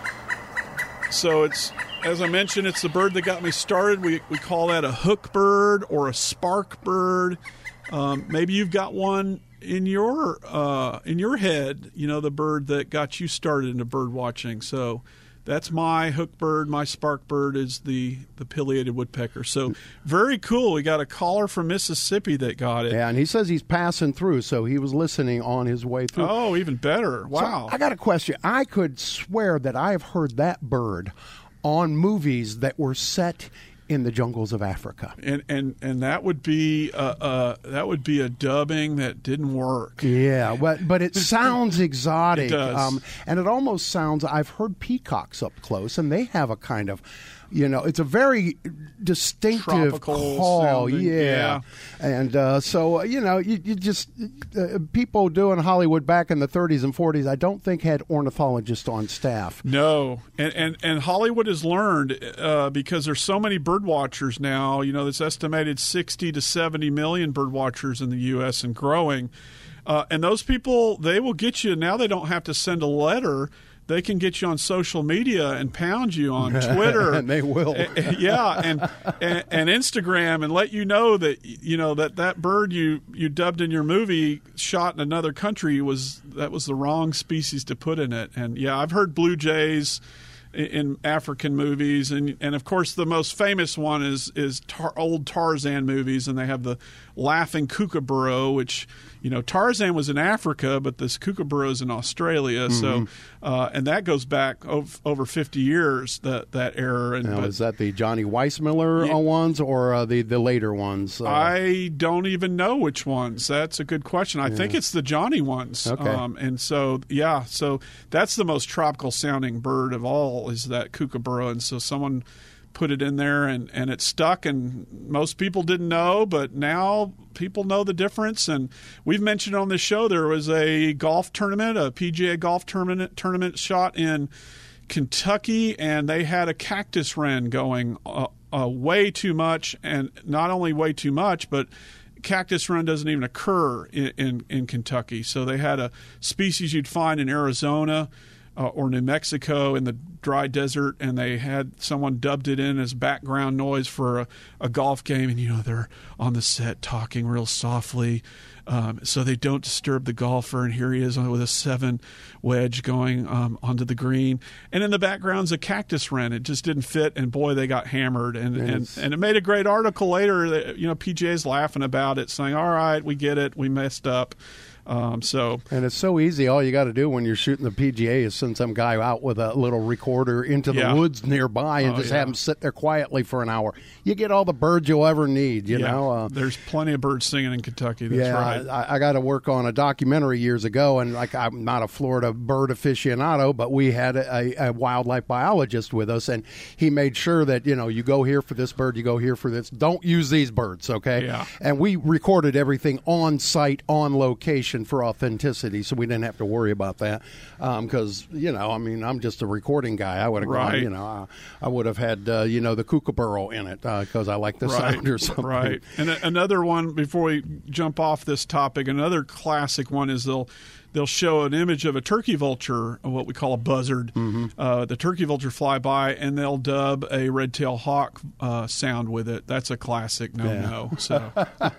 So it's, as I mentioned, it's the bird that got me started. We we call that a hook bird or a spark bird. Um, maybe you've got one in your uh, in your head. You know, the bird that got you started into bird watching. So that's my hook bird. My spark bird is the the pileated woodpecker. So very cool. We got a caller from Mississippi that got it. Yeah, and he says he's passing through, so he was listening on his way through. Oh, even better. Wow. So I got a question. I could swear that I've heard that bird on movies that were set in the jungles of Africa. And and and that would be uh, uh that would be a dubbing that didn't work. Yeah, but but it sounds exotic. It does. Um, and it almost sounds, I've heard peacocks up close, and they have a kind of, you know, it's a very distinctive Tropical call. sounding, Yeah. yeah. And uh, so, you know, you, you just, uh, people doing Hollywood back in the thirties and forties, I don't think had ornithologists on staff. No, and and, and Hollywood has learned uh, because there's so many bird watchers now. You know, there's estimated sixty to seventy million bird watchers in the U S and growing. Uh, and those people, they will get you. Now they don't have to send a letter. They can get you on social media and pound you on Twitter. And they will. Yeah, and, and and Instagram, and let you know that you know that that bird you, you dubbed in your movie shot in another country was that was the wrong species to put in it. And yeah, I've heard blue jays in, in African movies, and and of course the most famous one is is tar, old Tarzan movies, and they have the laughing kookaburra, which. You know, Tarzan was in Africa, but this kookaburra is in Australia. Mm-hmm. So, uh, and that goes back over, over fifty years. That that era. And Now, but, is that the Johnny Weissmuller Yeah. ones or uh, the the later ones? Uh, I don't even know which ones. That's a good question. I Yeah. think it's the Johnny ones. Okay. Um, and so, yeah, so that's the most tropical sounding bird of all is that kookaburra. And so someone put it in there and, and it stuck, and most people didn't know, but now people know the difference. And we've mentioned on this show there was a golf tournament, a P G A golf tournament tournament shot in Kentucky, and they had a cactus wren going uh, uh, way too much, and not only way too much, but cactus wren doesn't even occur in, in, in Kentucky. So they had a species you'd find in Arizona uh, or New Mexico in the dry desert, and they had someone dubbed it in as background noise for a, a golf game. And, you know, they're on the set talking real softly um, so they don't disturb the golfer. And here he is with a seven wedge going um, onto the green. And in the background's a cactus wren. It just didn't fit, and boy, they got hammered. And, and, and it made a great article later that, you know, P G A's laughing about it, saying, all right, we get it, we messed up. Um, so and it's so easy. All you got to do when you're shooting the P G A is send some guy out with a little recorder into the Yeah. woods nearby and Oh, just yeah. have him sit there quietly for an hour. You get all the birds you'll ever need. You yeah, know, uh, there's plenty of birds singing in Kentucky. That's yeah, right. I, I got to work on a documentary years ago, and like I'm not a Florida bird aficionado, but we had a, a wildlife biologist with us, and he made sure that you know you go here for this bird, you go here for this. Don't use these birds, okay? Yeah. And we recorded everything on site, on location for authenticity. So we didn't have to worry about that because um, you know, I mean, I'm just a recording guy. I would have Right. gone, you know, I, I would have had uh, you know the kookaburra in it because I like the Right, sound or something. right. And a- another one before we jump off this topic, another classic one is they'll they'll show an image of a turkey vulture, what we call a buzzard. Mm-hmm. Uh, the turkey vulture fly by, and they'll dub a red-tailed hawk uh, sound with it. That's a classic no-no. So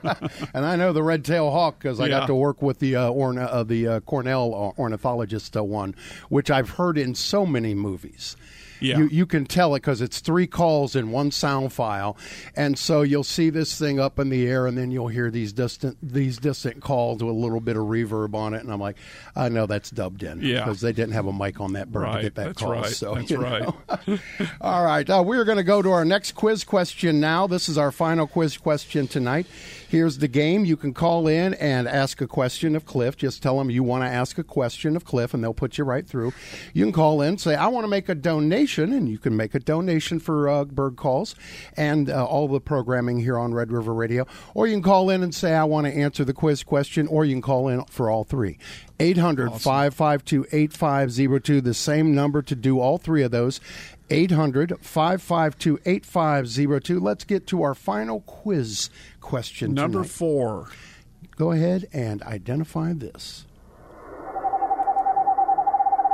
And I know the red-tailed hawk because I Yeah. got to work with the uh, orna- uh, the uh, Cornell ornithologist uh, one, which I've heard in so many movies. Yeah. You, you can tell it because it's three calls in one sound file, and so you'll see this thing up in the air, and then you'll hear these distant these distant calls with a little bit of reverb on it, and I'm like, I know that's dubbed in Yeah. because they didn't have a mic on that bird Right, to get that that's call. right, So, that's you right. know. All right, uh, we're going to go to our next quiz question now. This is our final quiz question tonight. Here's the game. You can call in and ask a question of Cliff. Just tell them you want to ask a question of Cliff, and they'll put you right through. You can call in, say, I want to make a donation, and you can make a donation for uh, Bird Calls and uh, all the programming here on Red River Radio. Or you can call in and say, I want to answer the quiz question, or you can call in for all three. eight hundred, five five two, eight five zero two, the same number to do all three of those. eight hundred, five five two, eight five zero two. Let's get to our final quiz question number tonight. four. Go ahead and identify this.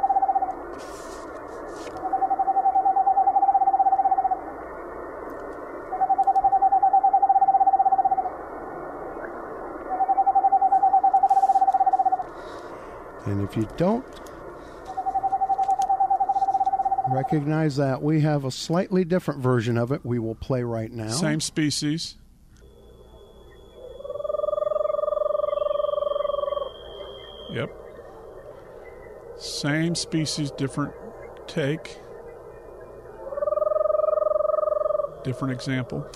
If you don't recognize that, we have a slightly different version of it we will play right now. Same species. Yep. Same species, different take. Different example.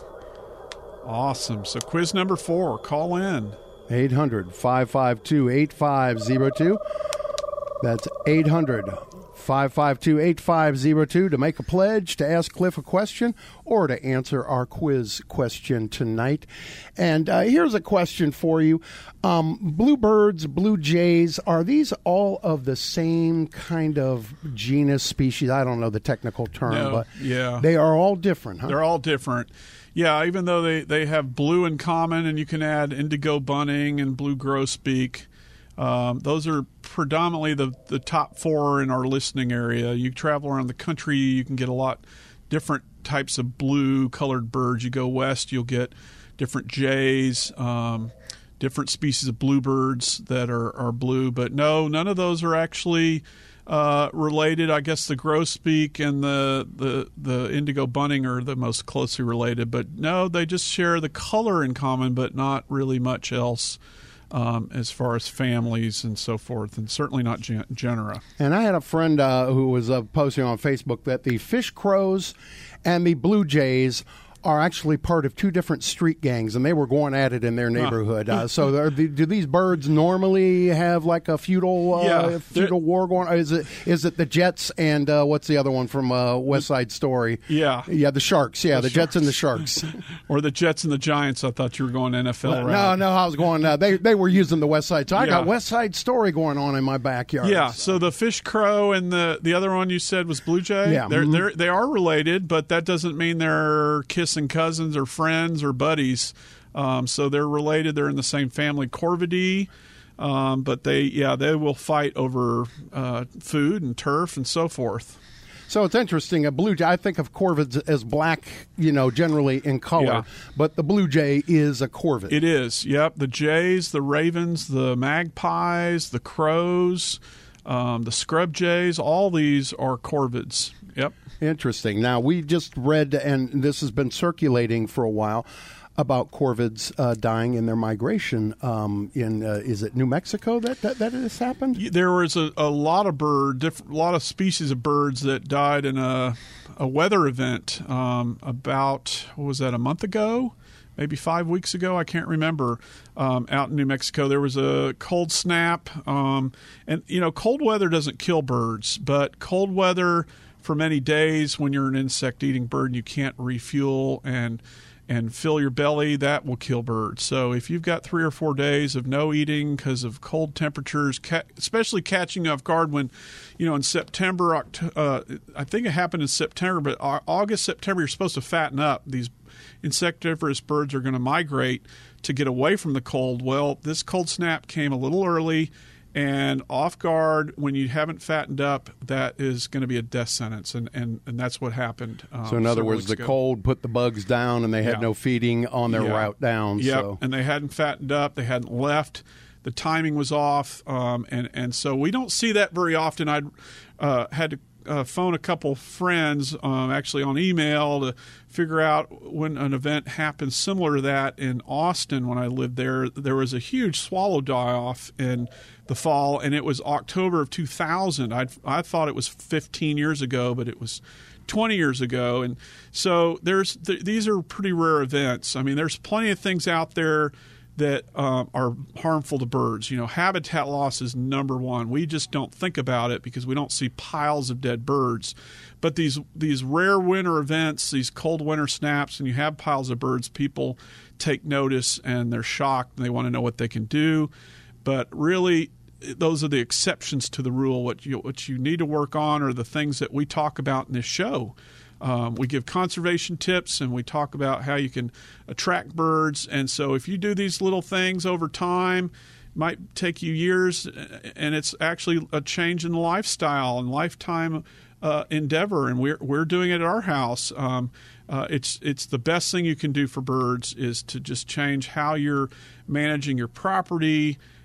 Awesome. So quiz number four, call in. eight hundred, five five two, eight five zero two. That's eight hundred, five five two, eight five zero two to make a pledge, to ask Cliff a question, or to answer our quiz question tonight. And uh, here's a question for you. Um, bluebirds, blue jays, are these all of the same kind of genus, species? I don't know the technical term, No, but yeah. they are all different, huh? They're all different. Yeah, even though they, they have blue in common, and you can add indigo bunting and blue grosbeak. Um, those are predominantly the, the top four in our listening area. You travel around the country, you can get a lot different types of blue-colored birds. You go west, you'll get different jays, um, different species of bluebirds that are, are blue. But no, none of those are actually uh, related. I guess the grosbeak and the, the, the indigo bunting are the most closely related. But no, they just share the color in common, but not really much else. Um, as far as families and so forth, and certainly not gen- genera. And I had a friend uh, who was uh, posting on Facebook that the fish crows and the blue jays are actually part of two different street gangs, and they were going at it in their neighborhood. Uh, so are the, do these birds normally have like a feudal uh, Yeah, feudal war going on? Is it is it the Jets and uh, what's the other one from uh, West Side Story? Yeah. Yeah, the Sharks. Yeah, the, The Jets and the Sharks. Or the Jets and the Giants. I thought you were going N F L no, route. no, I was going, uh, they, they were using the West Side. So I Yeah. got West Side Story going on in my backyard. Yeah, so the fish crow and the, the other one you said was blue jay. Yeah. They're, Mhm. they're, they are related, but that doesn't mean they're kissing cousins or friends or buddies. Um, so they're related. They're in the same family, Corvidae. Um, but they, yeah, they will fight over uh, food and turf and so forth. So it's interesting. A blue jay, I think of corvids as black, you know, generally in color, Yeah. but the blue jay is a corvid. It is, yep. The jays, the ravens, the magpies, the crows, um, the scrub jays, all these are corvids. Yep. Interesting. Now, we just read, and this has been circulating for a while, about corvids uh, dying in their migration um, in, uh, is it New Mexico that, that, that has happened? There was a, a lot of bird, different, a lot of species of birds that died in a, a weather event um, about, what was that, a month ago? Maybe five weeks ago, I can't remember, um, out in New Mexico. There was a cold snap. Um, and, you know, cold weather doesn't kill birds, but cold weather for many days when you're an insect-eating bird and you can't refuel and and fill your belly, that will kill birds. So if you've got three or four days of no eating because of cold temperatures, ca- especially catching you off guard when, you know, in September, Oct- uh, I think it happened in September, but August, September, you're supposed to fatten up. These insectivorous birds are going to migrate to get away from the cold. Well, this cold snap came a little early, and off guard, when you haven't fattened up, that is going to be a death sentence, and, and, and that's what happened. Um, So in other several words, weeks the ago. cold put the bugs down, and they had Yeah. no feeding on their Yeah. route down. Yep, So. and they hadn't fattened up, they hadn't left, the timing was off, um, and, and so we don't see that very often. I'd uh, had to uh, phone a couple friends, um, actually on email, to figure out when an event happened similar to that in Austin when I lived there. There was a huge swallow die-off in the fall, and it was October of two thousand. I I thought it was fifteen years ago, but it was twenty years ago. And so there's th- these are pretty rare events. I mean, there's plenty of things out there that um, are harmful to birds. You know, habitat loss is number one. We just don't think about it because we don't see piles of dead birds. But these these rare winter events, these cold winter snaps, and you have piles of birds, people take notice and they're shocked and they want to know what they can do. But really, those are the exceptions to the rule. What you what you need to work on are the things that we talk about in this show. Um, we give conservation tips, and we talk about how you can attract birds. And so if you do these little things over time, it might take you years, and it's actually a change in lifestyle and lifetime uh, endeavor. And we're we're doing it at our house. Um, uh, it's it's the best thing you can do for birds is to just change how you're managing your property,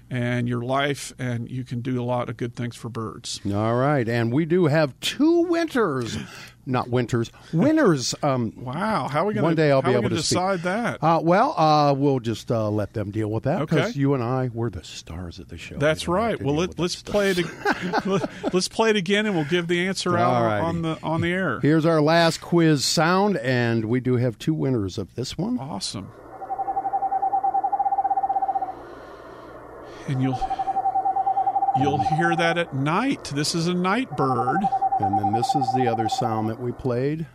and your life, and you can do a lot of good things for birds. All right, and we do have two winters, not winters, winners. Um, wow, how are we going one day I'll how be are we able to gonna decide that? Uh, well, uh, we'll just uh, let them deal with that because Okay. you and I, we're the stars of the show. That's We don't have right. to Well, deal let, with let's that play it. ag- Let's play it again, and we'll give the answer out All righty. on the on the air. Here's our last quiz sound, and we do have two winners of this one. Awesome. And you'll you'll hear that at night. This is a night bird. And then this is the other sound that we played.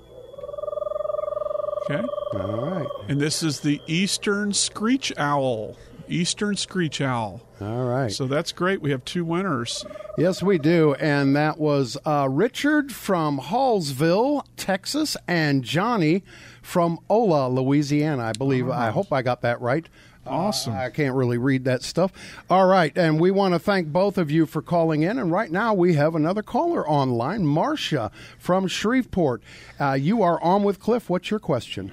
Okay. All right. And this is the eastern screech owl. Eastern screech owl. All right. So that's great. We have two winners. Yes, we do. And that was uh, Richard from Hallsville, Texas, and Johnny from Ola, Louisiana. I believe. I hope I got that right. Awesome. Uh, I can't really read that stuff. All right. And we want to thank both of you for calling in. And right now we have another caller online, Marcia from Shreveport. Uh, you are on with Cliff. What's your question?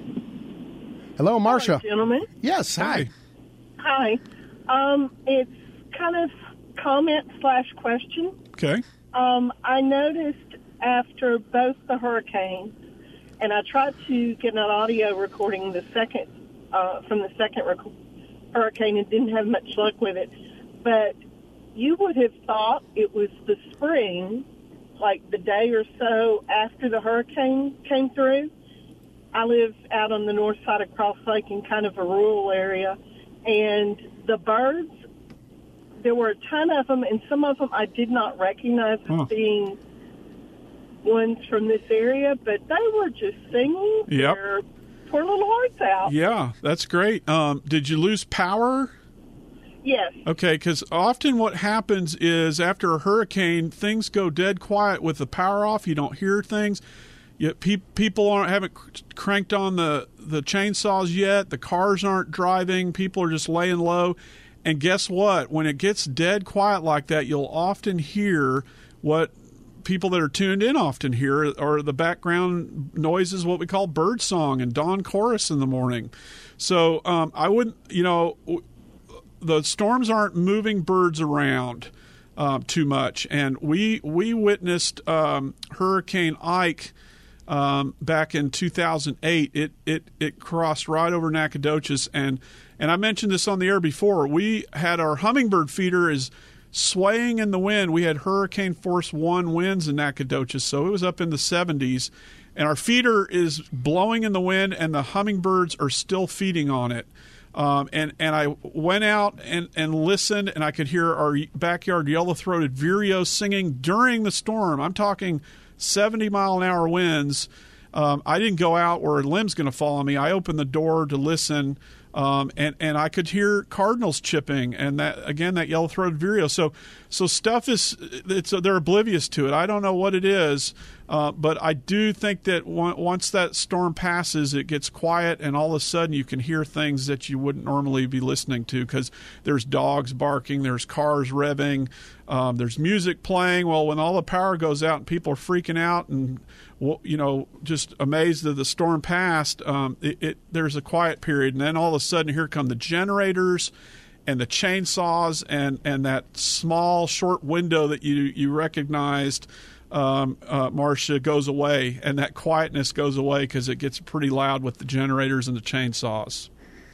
Hello, Marcia. Hello, gentlemen. Yes. Hi. Hi. Um, it's kind of comment slash question. Okay. Um, I noticed after both the hurricanes, and I tried to get an audio recording the second uh, from the second rec- hurricane and didn't have much luck with it. But you would have thought it was the spring, like the day or so after the hurricane came through. I live out on the north side of Cross Lake in kind of a rural area, and the birds, there were a ton of them, and some of them I did not recognize as Huh. being ones from this area, but they were just singing Yep. their poor little hearts out. Yeah, that's great. Um, did you lose power? Yes. Okay, because often what happens is after a hurricane, things go dead quiet with the power off. You don't hear things. Yet pe- people aren't haven't cr- cranked on the, the chainsaws yet. The cars aren't driving. People are just laying low. And guess what? When it gets dead quiet like that, you'll often hear what people that are tuned in often hear are the background noises, what we call bird song and dawn chorus in the morning. So um, I wouldn't, you know, w- the storms aren't moving birds around um, too much. And we we witnessed um, Hurricane Ike um, back in two thousand eight. It it it crossed right over Nacogdoches, and and I mentioned this on the air before. We had our hummingbird feeder is swaying in the wind. We had hurricane force one winds in Nacogdoches, so it was up in the seventies. And our feeder is blowing in the wind, and the hummingbirds are still feeding on it. Um, and, and I went out and, and listened, and I could hear our backyard yellow-throated vireo singing during the storm. I'm talking seventy mile an hour winds. Um, I didn't go out where a limb's going to fall on me. I opened the door to listen, um, and and I could hear cardinals chipping, and that again that yellow-throated vireo. So so stuff is it's they're oblivious to it. I don't know what it is, uh, but I do think that one, once that storm passes, it gets quiet, and all of a sudden you can hear things that you wouldn't normally be listening to because there's dogs barking, there's cars revving, um, there's music playing. Well, when all the power goes out and people are freaking out and you know, just amazed that the storm passed, um, it, it there's a quiet period, and then all of a sudden here come the generators and the chainsaws and, and that small short window that you you recognized, um, uh, Marcia, goes away, and that quietness goes away because it gets pretty loud with the generators and the chainsaws.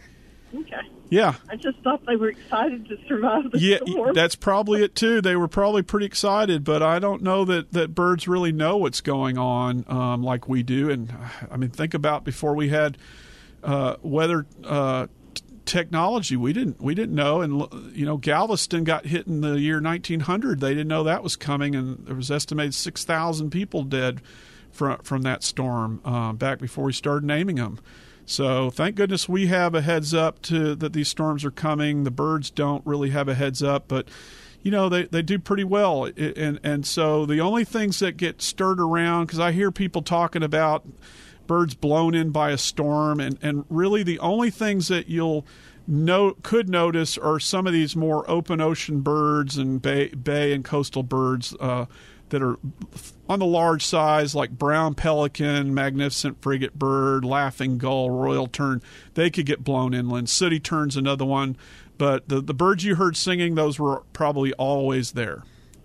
Okay. Yeah. I just thought they were excited to survive the Yeah, storm. that's probably it too. They were probably pretty excited, but I don't know that, that birds really know what's going on um, like we do. And I mean, think about before we had uh, weather uh, t- technology, we didn't we didn't know. And you know, Galveston got hit in the year nineteen hundred. They didn't know that was coming, and there was estimated six thousand people dead from from that storm uh, back before we started naming them. So thank goodness we have a heads up to that these storms are coming. The birds don't really have a heads up, but you know they, they do pretty well. And and so the only things that get stirred around, because I hear people talking about birds blown in by a storm, and, and really the only things that you'll no could notice are some of these more open ocean birds and bay bay and coastal birds uh, that are on the large size, like brown pelican, magnificent frigate bird, laughing gull, royal tern. They could get blown inland. Sooty tern's another one. But the, the birds you heard singing, those were probably always there.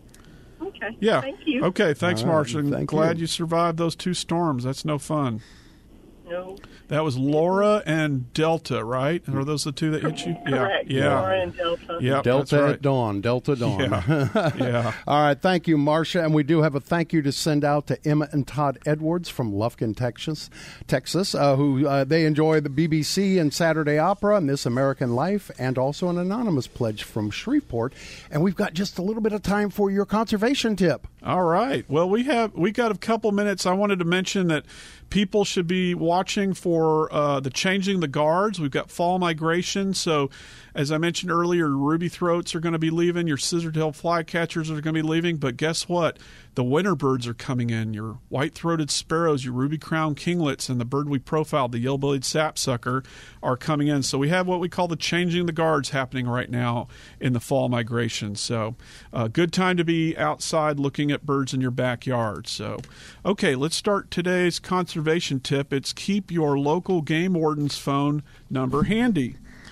Okay. Yeah. Thank you. Okay, thanks, All right, Marcia. I'm thank glad you. you survived those two storms. That's no fun. No. That was Laura and Delta, right? Are those the two that hit you? Correct. Yeah. Laura Yeah. and Delta. Yep, Delta that's right. at dawn, Delta dawn. Yeah. Yeah. All right, thank you, Marcia. And we do have a thank you to send out to Emma and Todd Edwards from Lufkin, Texas, Texas, uh, who uh, they enjoy the B B C and Saturday Opera and This American Life, and also an anonymous pledge from Shreveport. And we've got just a little bit of time for your conservation tip. All right. Well, we have we got a couple minutes. I wanted to mention that people should be watching for uh, the changing the guards. We've got fall migration. So, as I mentioned earlier, ruby throats are going to be leaving. Your scissor-tailed flycatchers are going to be leaving. But guess what? The winter birds are coming in. Your white-throated sparrows, your ruby-crowned kinglets, and the bird we profiled, the yellow-bellied sapsucker, are coming in. So we have what we call the changing the guards happening right now in the fall migration. So uh, good time to be outside looking at birds in your backyard. So, okay, let's start today's conservation tip. It's keep your local game warden's phone number handy.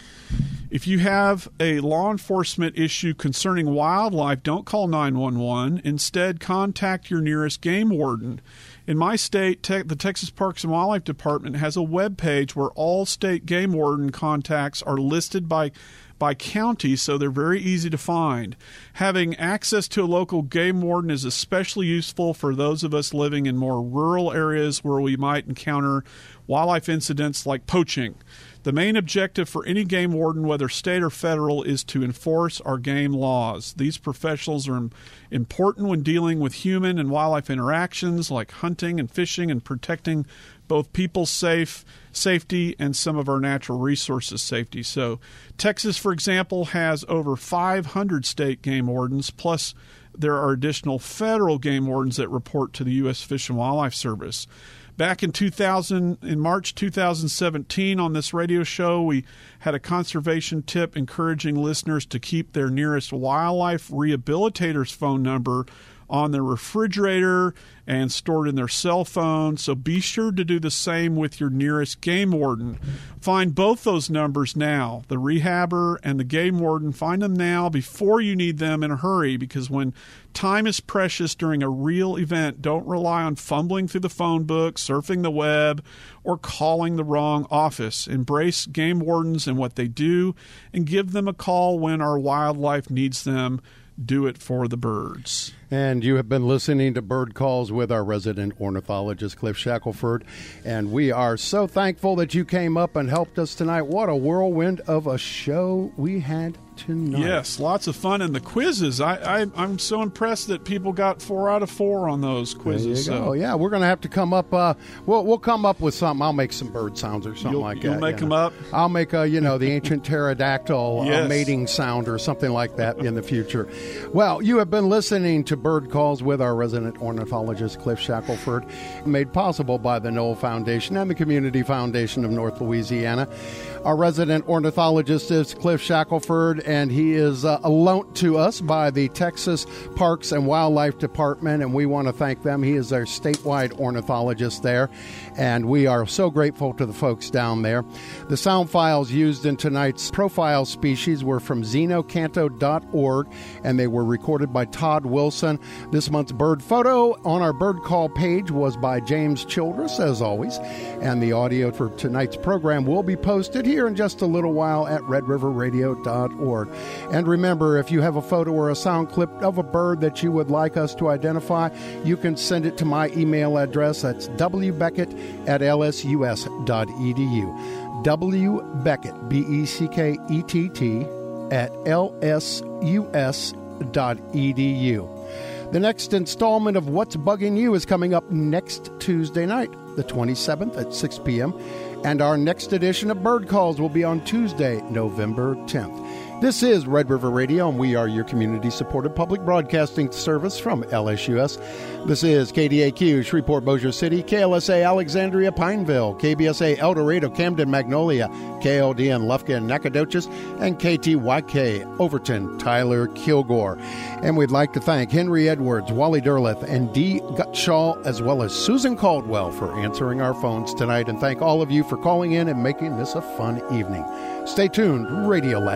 If you have a law enforcement issue concerning wildlife, don't call nine one one. Instead, contact your nearest game warden. In my state, te- the Texas Parks and Wildlife Department has a web page where all state game warden contacts are listed by by county, so they're very easy to find. Having access to a local game warden is especially useful for those of us living in more rural areas where we might encounter wildlife incidents like poaching. The main objective for any game warden, whether state or federal, is to enforce our game laws. These professionals are important when dealing with human and wildlife interactions like hunting and fishing and protecting both people's safe safety and some of our natural resources safety. So Texas, for example, has over five hundred state game wardens, plus there are additional federal game wardens that report to the U S Fish and Wildlife Service. Back in two thousand, in March two thousand seventeen, on this radio show, we had a conservation tip encouraging listeners to keep their nearest wildlife rehabilitator's phone number on their refrigerator and stored in their cell phone. So be sure to do the same with your nearest game warden. Find both those numbers now, the rehabber and the game warden. Find them now before you need them in a hurry, because when time is precious during a real event, don't rely on fumbling through the phone book, surfing the web, or calling the wrong office. Embrace game wardens and what they do, and give them a call when our wildlife needs them. Do it for the birds. And you have been listening to Bird Calls with our resident ornithologist, Cliff Shackelford. And we are so thankful that you came up and helped us tonight. What a whirlwind of a show we had tonight. Yes, lots of fun. And the quizzes, I, I, I'm so impressed that people got four out of four on those quizzes. There you go. So. Yeah, we're going to have to come up. Uh, we'll, we'll come up with something. I'll make some bird sounds or something You'll, like you'll that. make you them know. up? I'll make, a, you know, the ancient pterodactyl Yes. uh, mating sound or something like that in the future. Well, you have been listening to Bird Calls with our resident ornithologist, Cliff Shackelford, made possible by the Knoll Foundation and the Community Foundation of North Louisiana. Our resident ornithologist is Cliff Shackelford, and he is uh, loaned to us by the Texas Parks and Wildlife Department, and we want to thank them. He is our statewide ornithologist there, and we are so grateful to the folks down there. The sound files used in tonight's profile species were from xenocanto dot org, and they were recorded by Todd Wilson. This month's bird photo on our bird call page was by James Childress, as always, and the audio for tonight's program will be posted here in just a little while at red river radio dot org. And remember, if you have a photo or a sound clip of a bird that you would like us to identify, you can send it to my email address. That's w beckett at l s u s dot e d u. W. Beckett, B E C K E T T, at l s u s dot e d u. The next installment of What's Bugging You is coming up next Tuesday night, the twenty-seventh at six p.m., and our next edition of Bird Calls will be on Tuesday, November tenth. This is Red River Radio, and we are your community-supported public broadcasting service from L S U S. This is K D A Q, Shreveport, Bossier City, K L S A, Alexandria, Pineville, K B S A, El Dorado, Camden, Magnolia, K L D N, Lufkin, Nacogdoches, and K T Y K, Overton, Tyler, Kilgore. And we'd like to thank Henry Edwards, Wally Derleth, and Dee Gutshaw, as well as Susan Caldwell for answering our phones tonight, and thank all of you for calling in and making this a fun evening. Stay tuned. Radio Lab is next.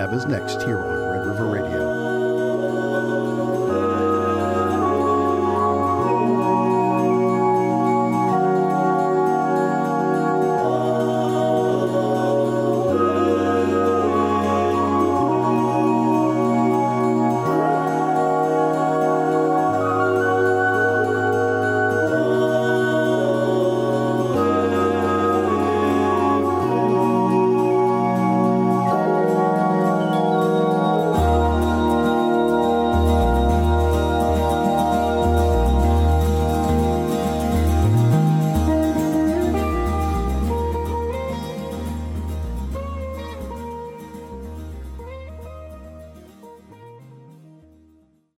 next here on Red River Radio.